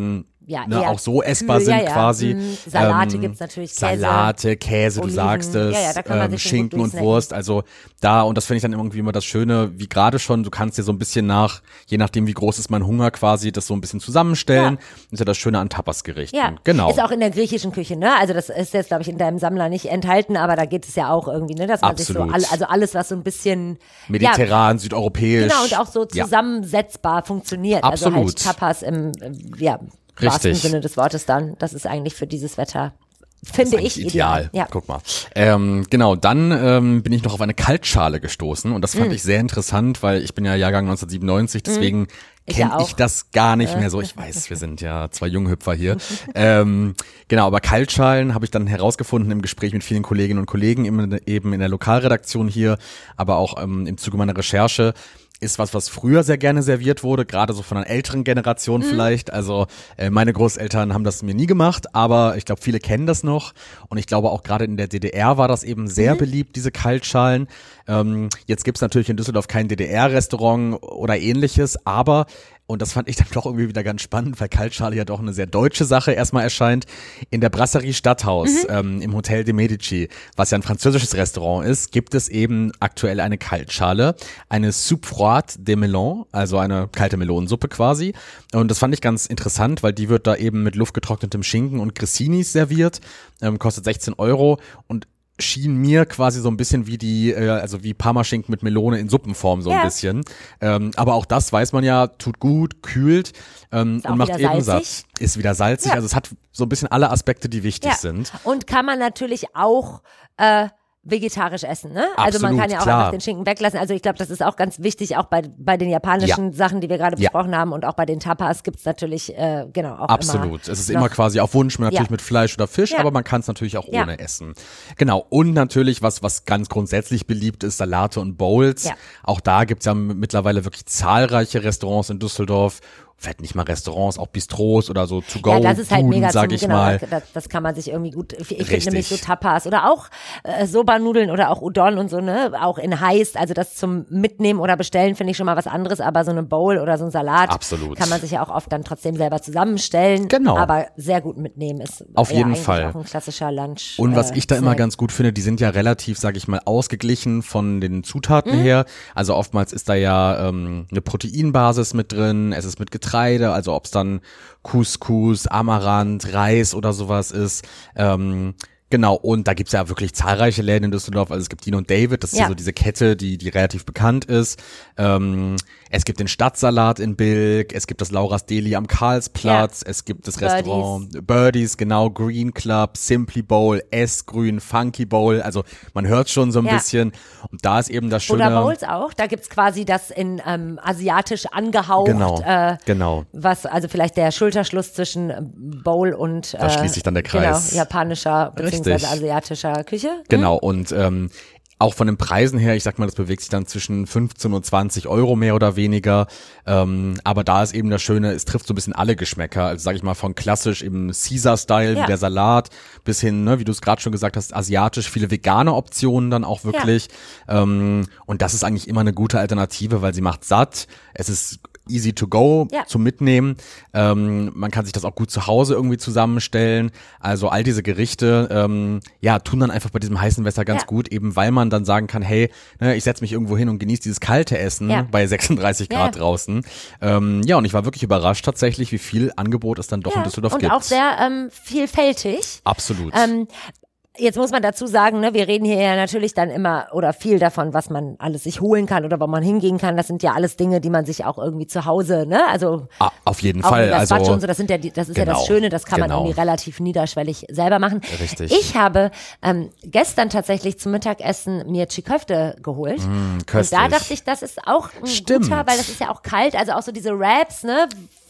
ja, ne, eher auch so essbar kühl, sind ja, ja. quasi. Mhm. Salate ähm, gibt's natürlich, Käse. Salate, Käse, Oliven. du sagst es, Ja, ja, da kann man ähm, sich schon gut Schinken und durchsnacken. Wurst, also da, und das finde ich dann irgendwie immer das Schöne, wie gerade schon, du kannst dir so ein bisschen nach, je nachdem wie groß ist mein Hunger quasi, das so ein bisschen zusammenstellen. Ja. Das ist ja das Schöne an Tapasgerichten. Ja, Genau. ist auch in der griechischen Küche, ne? Also das ist jetzt, glaube ich, in deinem Sammler nicht enthalten, aber da geht es ja auch irgendwie, ne? Dass man Absolut. sich so, all, also alles, was so ein bisschen Mediterran, ja, südeuropäisch. genau, und auch so Ja. zusammensetzbar funktioniert. Also Absolut. halt Tapas im, äh, ja, wahrsten Richtig. Sinne des Wortes dann. Das ist eigentlich für dieses Wetter, finde Das ist ich, eigentlich ideal. ideal. Ja. Guck mal. Ähm, genau, dann ähm, bin ich noch auf eine Kaltschale gestoßen und das fand Mm. ich sehr interessant, weil ich bin ja Jahrgang neunzehnhundertsiebenundneunzig, deswegen Ich kenne ja auch. ich das gar nicht mehr so. Ich weiß, wir sind ja zwei Junghüpfer hier. ähm, genau, aber Kaltschalen habe ich dann herausgefunden im Gespräch mit vielen Kolleginnen und Kollegen, eben eben in der Lokalredaktion hier, aber auch ähm, im Zuge meiner Recherche. Ist was, was früher sehr gerne serviert wurde, gerade so von einer älteren Generation vielleicht. Also äh, meine Großeltern haben das mir nie gemacht, aber ich glaube, viele kennen das noch. Und ich glaube, auch gerade in der D D R war das eben sehr beliebt, diese Kaltschalen. Ähm, jetzt gibt's natürlich in Düsseldorf kein D D R-Restaurant oder ähnliches, aber und das fand ich dann doch irgendwie wieder ganz spannend, weil Kaltschale ja doch eine sehr deutsche Sache erstmal erscheint. In der Brasserie Stadthaus ähm, im Hotel de Medici, was ja ein französisches Restaurant ist, gibt es eben aktuell eine Kaltschale, eine Soupe froide de melon, also eine kalte Melonensuppe quasi. Und das fand ich ganz interessant, weil die wird da eben mit luftgetrocknetem Schinken und Grissinis serviert, ähm, kostet sechzehn Euro und schien mir quasi so ein bisschen wie die, äh, also wie Parmaschinken mit Melone in Suppenform so Ja. ein bisschen. Ähm, aber auch das weiß man ja, tut gut, kühlt ähm, auch und macht wieder eben salzig. satt. Ist wieder salzig, Ja. also es hat so ein bisschen alle Aspekte, die wichtig Ja. sind. Und kann man natürlich auch äh, vegetarisch essen, ne? Also man Absolut, kann ja auch klar. einfach den Schinken weglassen. Also ich glaube, das ist auch ganz wichtig, auch bei, bei den japanischen Sachen, die wir gerade Ja. besprochen haben, und auch bei den Tapas gibt's natürlich, äh, genau, auch Absolut. immer Es ist noch- immer quasi auf Wunsch, natürlich Ja. mit Fleisch oder Fisch, Ja. aber man kann es natürlich auch Ja. ohne essen. Genau. Und natürlich, was, was ganz grundsätzlich beliebt ist, Salate und Bowls. Ja. Auch da gibt's ja m- mittlerweile wirklich zahlreiche Restaurants in Düsseldorf. Vielleicht nicht mal Restaurants, auch Bistros oder so to go, Ja, das ist halt Buden, mega sag zum, ich genau, mal. Das, das kann man sich irgendwie gut, ich finde Richtig. nämlich so Tapas oder auch äh, Soba-Nudeln oder auch Udon und so, ne, auch in heiß, also das zum Mitnehmen oder Bestellen finde ich schon mal was anderes, aber so eine Bowl oder so ein Salat Absolut. kann man sich ja auch oft dann trotzdem selber zusammenstellen, Genau. aber sehr gut mitnehmen ist Auf ja jeden eigentlich Fall. auch ein klassischer Lunch. Und was äh, ich da immer Snack. ganz gut finde, die sind ja relativ, sag ich mal, ausgeglichen von den Zutaten Mhm. her. Also oftmals ist da ja ähm, eine Proteinbasis mit drin, es ist mit Getreide, also ob es dann Couscous, Amaranth, Reis oder sowas ist. Ähm, Genau, und da gibt's ja wirklich zahlreiche Läden in Düsseldorf. Also es gibt Dean und David, das ist ja, Ja. so diese Kette, die die relativ bekannt ist. Ähm, es gibt den Stadtsalat in Bilk, es gibt das Laura's Deli am Karlsplatz, es gibt das Birdies. Restaurant Birdies, genau, Green Club, Simply Bowl, S-Grün, Funky Bowl. Also man hört schon so ein Ja. bisschen. Und da ist eben das Schöne. Oder Bowls auch, da gibt's quasi das in ähm, asiatisch angehaucht, Genau, äh, genau. was, also vielleicht der Schulterschluss zwischen ähm, Bowl und Da schließt sich dann der Kreis. Genau, japanischer bzw. Richtig. asiatischer Küche. Genau, und ähm, auch von den Preisen her, ich sag mal, das bewegt sich dann zwischen fünfzehn und zwanzig Euro mehr oder weniger. Ähm, aber da ist eben das Schöne, es trifft so ein bisschen alle Geschmäcker. Also sag ich mal, von klassisch im Caesar-Style, Ja. wie der Salat, bis hin, ne, wie du es gerade schon gesagt hast, asiatisch, viele vegane Optionen dann auch wirklich. Ähm, und das ist eigentlich immer eine gute Alternative, weil sie macht satt. Es ist easy to go Ja. zum Mitnehmen. Ähm, man kann sich das auch gut zu Hause irgendwie zusammenstellen. Also all diese Gerichte, ähm, ja, tun dann einfach bei diesem heißen Wetter ganz Ja. gut, eben weil man dann sagen kann, hey, ne, ich setze mich irgendwo hin und genieße dieses kalte Essen Ja. bei sechsunddreißig Grad Ja. draußen. Ähm, ja, und ich war wirklich überrascht tatsächlich, wie viel Angebot es dann doch in Düsseldorf und gibt. auch sehr ähm, vielfältig. Absolut. Ähm, Jetzt muss man dazu sagen, ne, wir reden hier ja natürlich dann immer oder viel davon, was man alles sich holen kann oder wo man hingehen kann. Das sind ja alles Dinge, die man sich auch irgendwie zu Hause, ne, also ah, auf jeden auch Fall. in das Also und so, das sind ja die, das ist ja genau, das Schöne, das kann man genau. irgendwie relativ niederschwellig selber machen. Richtig. Ich habe ähm, gestern tatsächlich zum Mittagessen mir Chiköfte geholt. Mm, Und köstlich. da dachte ich, das ist auch ein Stimmt. guter, weil das ist ja auch kalt, also auch so diese Wraps, ne?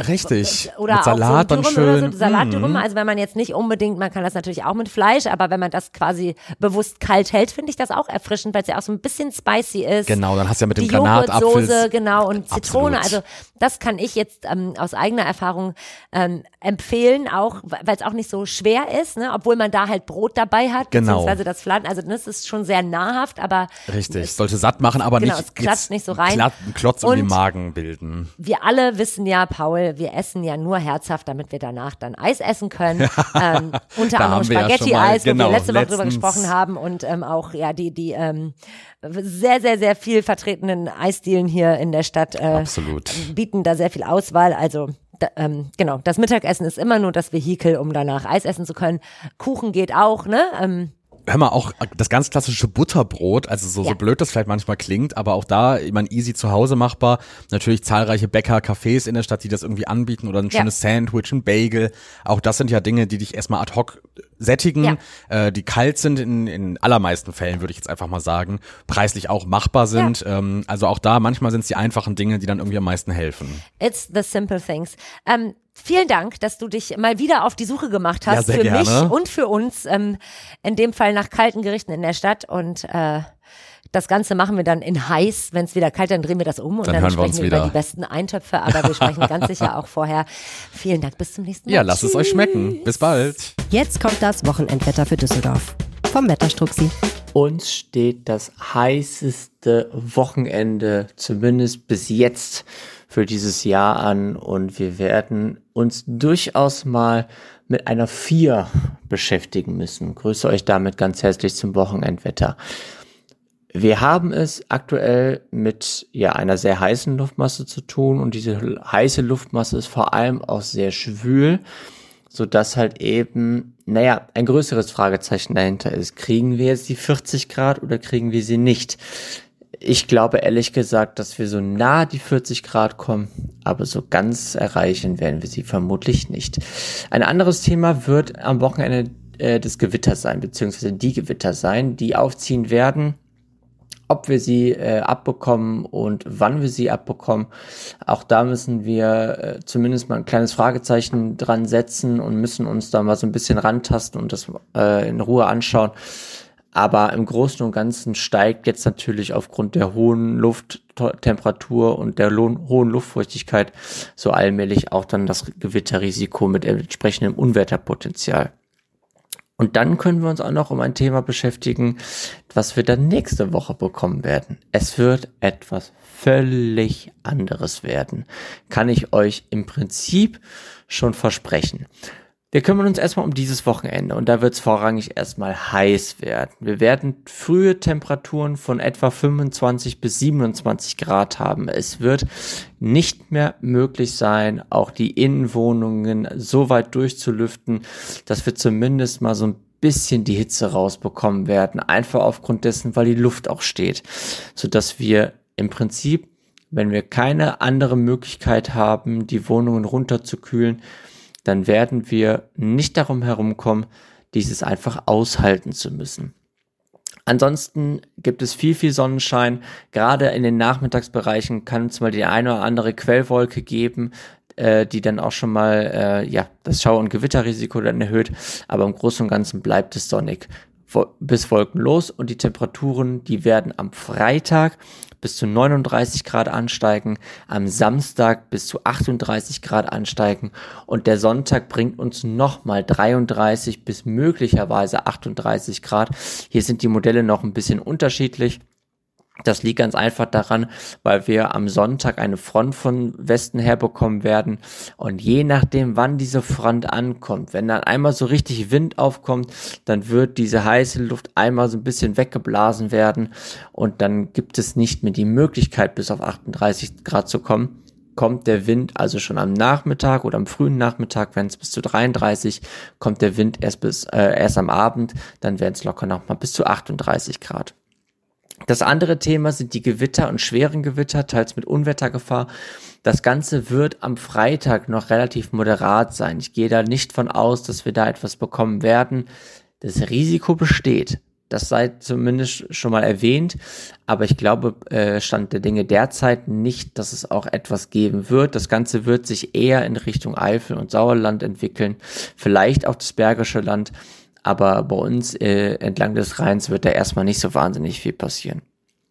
Richtig. Oder Mit Salat auch so dann Dürüm oder schön. so, Salatdürüm. Mm. Also wenn man jetzt nicht unbedingt, man kann das natürlich auch mit Fleisch, aber wenn man das quasi bewusst kalt hält, finde ich das auch erfrischend, weil es ja auch so ein bisschen spicy ist. Genau, dann hast du ja mit dem die Granatapfel. Joghurtsoße, genau, und Zitrone. Absolut. Also das kann ich jetzt ähm, aus eigener Erfahrung ähm, empfehlen, auch weil es auch nicht so schwer ist, ne? Obwohl man da halt Brot dabei hat, Genau. beziehungsweise das Fladen. Also das ist schon sehr nahrhaft, aber Richtig, es sollte satt machen, aber genau, nicht, es klatscht nicht so rein. Klat, einen Klotz um Und den Magen bilden. wir alle wissen ja, Paul, wir essen ja nur herzhaft, damit wir danach dann Eis essen können. ähm, unter Da anderem haben wir ja schon mal, Spaghetti-Eis, genau, wo wir letzte Woche drüber letztens. gesprochen haben und ähm, auch ja die die ähm, sehr sehr sehr viel vertretenen Eisdielen hier in der Stadt äh, Absolut. bieten da sehr viel Auswahl. Also da, ähm, genau, das Mittagessen ist immer nur das Vehikel, um danach Eis essen zu können. Kuchen geht auch, ne? Ähm, Hör mal, auch das ganz klassische Butterbrot, also so, Ja. so blöd das vielleicht manchmal klingt, aber auch da, ich meine, easy zu Hause machbar. Natürlich zahlreiche Bäcker, Cafés in der Stadt, die das irgendwie anbieten oder ein Ja. schönes Sandwich, ein Bagel. Auch das sind ja Dinge, die dich erstmal ad hoc sättigen, Ja. äh, die kalt sind in, in allermeisten Fällen, würde ich jetzt einfach mal sagen, preislich auch machbar sind. Ähm, also auch da, manchmal sind es die einfachen Dinge, die dann irgendwie am meisten helfen. It's the simple things. Ähm, vielen Dank, dass du dich mal wieder auf die Suche gemacht hast Ja, sehr für gerne. mich und für uns, ähm, in dem Fall nach kalten Gerichten in der Stadt und äh, das Ganze machen wir dann in heiß, wenn es wieder kalt, dann drehen wir das um und Dann dann, hören wir sprechen uns wir wieder. über die besten Eintöpfe, aber wir sprechen ganz sicher auch vorher. Vielen Dank, bis zum nächsten Mal. Ja, lasst es euch schmecken. Bis bald. Jetzt kommt das Wochenendwetter für Düsseldorf. Vom Wetterstruxi. Uns steht das heißeste Wochenende, zumindest bis jetzt, für dieses Jahr an und wir werden uns durchaus mal mit einer vier beschäftigen müssen. Grüße euch damit ganz herzlich zum Wochenendwetter. Wir haben es aktuell mit ja einer sehr heißen Luftmasse zu tun und diese heiße Luftmasse ist vor allem auch sehr schwül, sodass halt eben, naja, ein größeres Fragezeichen dahinter ist. Kriegen wir jetzt die vierzig Grad oder kriegen wir sie nicht? Ich glaube ehrlich gesagt, dass wir so nah die vierzig Grad kommen, aber so ganz erreichen werden wir sie vermutlich nicht. Ein anderes Thema wird am Wochenende äh, das Gewitter sein, beziehungsweise die Gewitter sein, die aufziehen werden. Ob wir sie äh, abbekommen und wann wir sie abbekommen, auch da müssen wir äh, zumindest mal ein kleines Fragezeichen dran setzen und müssen uns da mal so ein bisschen rantasten und das äh, in Ruhe anschauen. Aber im Großen und Ganzen steigt jetzt natürlich aufgrund der hohen Lufttemperatur und der lo- hohen Luftfeuchtigkeit so allmählich auch dann das Gewitterrisiko mit entsprechendem Unwetterpotenzial. Und dann können wir uns auch noch um ein Thema beschäftigen, was wir dann nächste Woche bekommen werden. Es wird etwas völlig anderes werden. Kann ich euch im Prinzip schon versprechen. Wir kümmern uns erstmal um dieses Wochenende und da wird es vorrangig erstmal heiß werden. Wir werden frühe Temperaturen von etwa fünfundzwanzig bis siebenundzwanzig Grad haben. Es wird nicht mehr möglich sein, auch die Innenwohnungen so weit durchzulüften, dass wir zumindest mal so ein bisschen die Hitze rausbekommen werden. Einfach aufgrund dessen, weil die Luft auch steht. Sodass wir im Prinzip, wenn wir keine andere Möglichkeit haben, die Wohnungen runterzukühlen, dann werden wir nicht darum herumkommen, dieses einfach aushalten zu müssen. Ansonsten gibt es viel, viel Sonnenschein. Gerade in den Nachmittagsbereichen kann es mal die eine oder andere Quellwolke geben, äh, die dann auch schon mal äh, ja das Schauer- und Gewitterrisiko dann erhöht. Aber im Großen und Ganzen bleibt es sonnig bis wolkenlos und die Temperaturen, die werden am Freitag bis zu neununddreißig Grad ansteigen, am Samstag bis zu achtunddreißig Grad ansteigen und der Sonntag bringt uns nochmal dreiunddreißig bis möglicherweise achtunddreißig Grad. Hier sind die Modelle noch ein bisschen unterschiedlich. Das liegt ganz einfach daran, weil wir am Sonntag eine Front von Westen her bekommen werden und je nachdem, wann diese Front ankommt, wenn dann einmal so richtig Wind aufkommt, dann wird diese heiße Luft einmal so ein bisschen weggeblasen werden und dann gibt es nicht mehr die Möglichkeit, bis auf achtunddreißig Grad zu kommen. Kommt der Wind also schon am Nachmittag oder am frühen Nachmittag, wenn es bis zu dreiunddreißig, kommt der Wind erst bis äh, erst am Abend, dann werden es locker nochmal bis zu achtunddreißig Grad. Das andere Thema sind die Gewitter und schweren Gewitter, teils mit Unwettergefahr. Das Ganze wird am Freitag noch relativ moderat sein. Ich gehe da nicht von aus, dass wir da etwas bekommen werden. Das Risiko besteht. Das sei zumindest schon mal erwähnt. Aber ich glaube, äh, Stand der Dinge derzeit nicht, dass es auch etwas geben wird. Das Ganze wird sich eher in Richtung Eifel und Sauerland entwickeln. Vielleicht auch das Bergische Land. aber bei uns äh, entlang des Rheins wird da erstmal nicht so wahnsinnig viel passieren.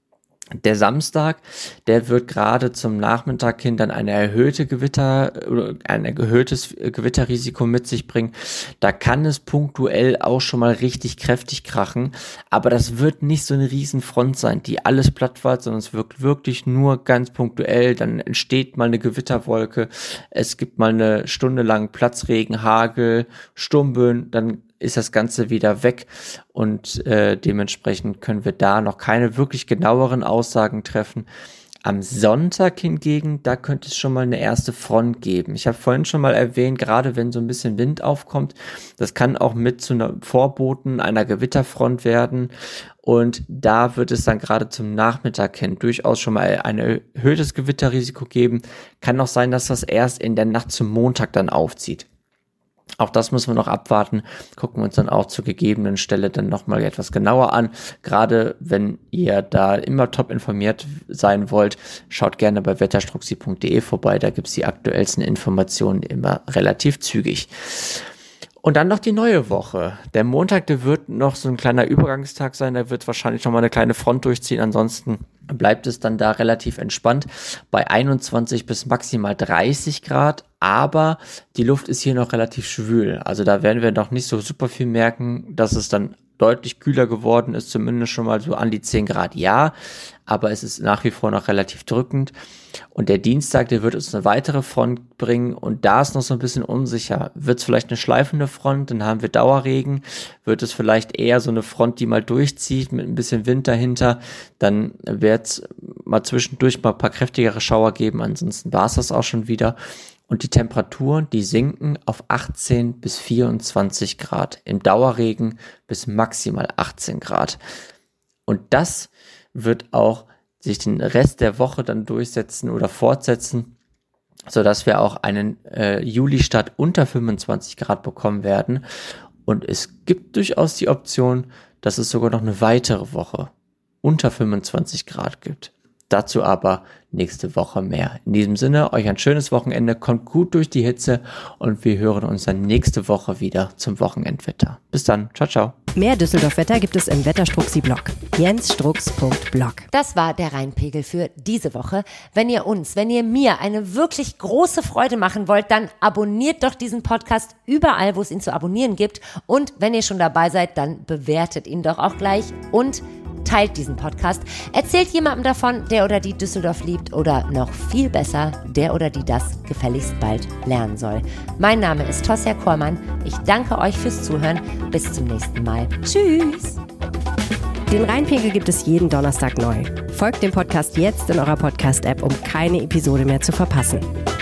Der Samstag, der wird gerade zum Nachmittag hin dann eine erhöhte Gewitter, oder ein erhöhtes Gewitterrisiko mit sich bringen. Da kann es punktuell auch schon mal richtig kräftig krachen, aber das wird nicht so eine riesen Front sein, die alles platt macht, sondern es wirkt wirklich nur ganz punktuell. Dann entsteht mal eine Gewitterwolke, es gibt mal eine Stunde lang Platzregen, Hagel, Sturmböen, dann ist das Ganze wieder weg und äh, dementsprechend können wir da noch keine wirklich genaueren Aussagen treffen. Am Sonntag hingegen, da könnte es schon mal eine erste Front geben. Ich habe vorhin schon mal erwähnt, gerade wenn so ein bisschen Wind aufkommt, das kann auch mit zu einer Vorboten einer Gewitterfront werden und da wird es dann gerade zum Nachmittag hin durchaus schon mal ein erhöhtes Gewitterrisiko geben. Kann auch sein, dass das erst in der Nacht zum Montag dann aufzieht. Auch das müssen wir noch abwarten, gucken wir uns dann auch zur gegebenen Stelle dann nochmal etwas genauer an. Gerade wenn ihr da immer top informiert sein wollt, schaut gerne bei wetterstruxi punkt de vorbei, da gibt's die aktuellsten Informationen immer relativ zügig. Und dann noch die neue Woche. Der Montag, der wird noch so ein kleiner Übergangstag sein, da wird wahrscheinlich noch mal eine kleine Front durchziehen, ansonsten bleibt es dann da relativ entspannt bei einundzwanzig bis maximal dreißig Grad, aber die Luft ist hier noch relativ schwül, also da werden wir noch nicht so super viel merken, dass es dann deutlich kühler geworden ist, zumindest schon mal so an die zehn Grad, ja, aber es ist nach wie vor noch relativ drückend. Und der Dienstag, der wird uns eine weitere Front bringen und da ist noch so ein bisschen unsicher. Wird es vielleicht eine schleifende Front, dann haben wir Dauerregen, wird es vielleicht eher so eine Front, die mal durchzieht mit ein bisschen Wind dahinter, dann wird es mal zwischendurch mal ein paar kräftigere Schauer geben, ansonsten war es das auch schon wieder. Und die Temperaturen, die sinken auf achtzehn bis vierundzwanzig Grad, im Dauerregen bis maximal achtzehn Grad. Und das wird auch sich den Rest der Woche dann durchsetzen oder fortsetzen, sodass wir auch einen äh, Juli-Start unter fünfundzwanzig Grad bekommen werden. Und es gibt durchaus die Option, dass es sogar noch eine weitere Woche unter fünfundzwanzig Grad gibt. Dazu aber nächste Woche mehr. In diesem Sinne, euch ein schönes Wochenende, kommt gut durch die Hitze und wir hören uns dann nächste Woche wieder zum Wochenendwetter. Bis dann, ciao, ciao. Mehr Düsseldorf-Wetter gibt es im Wetterstruxi-Blog. jens strux punkt blog. Das war der Rheinpegel für diese Woche. Wenn ihr uns, wenn ihr mir eine wirklich große Freude machen wollt, dann abonniert doch diesen Podcast überall, wo es ihn zu abonnieren gibt. Und wenn ihr schon dabei seid, dann bewertet ihn doch auch gleich und teilt diesen Podcast, erzählt jemandem davon, der oder die Düsseldorf liebt oder noch viel besser, der oder die das gefälligst bald lernen soll. Mein Name ist Tosja Kormann. Ich danke euch fürs Zuhören. Bis zum nächsten Mal. Tschüss! Den Rheinpegel gibt es jeden Donnerstag neu. Folgt dem Podcast jetzt in eurer Podcast-App, um keine Episode mehr zu verpassen.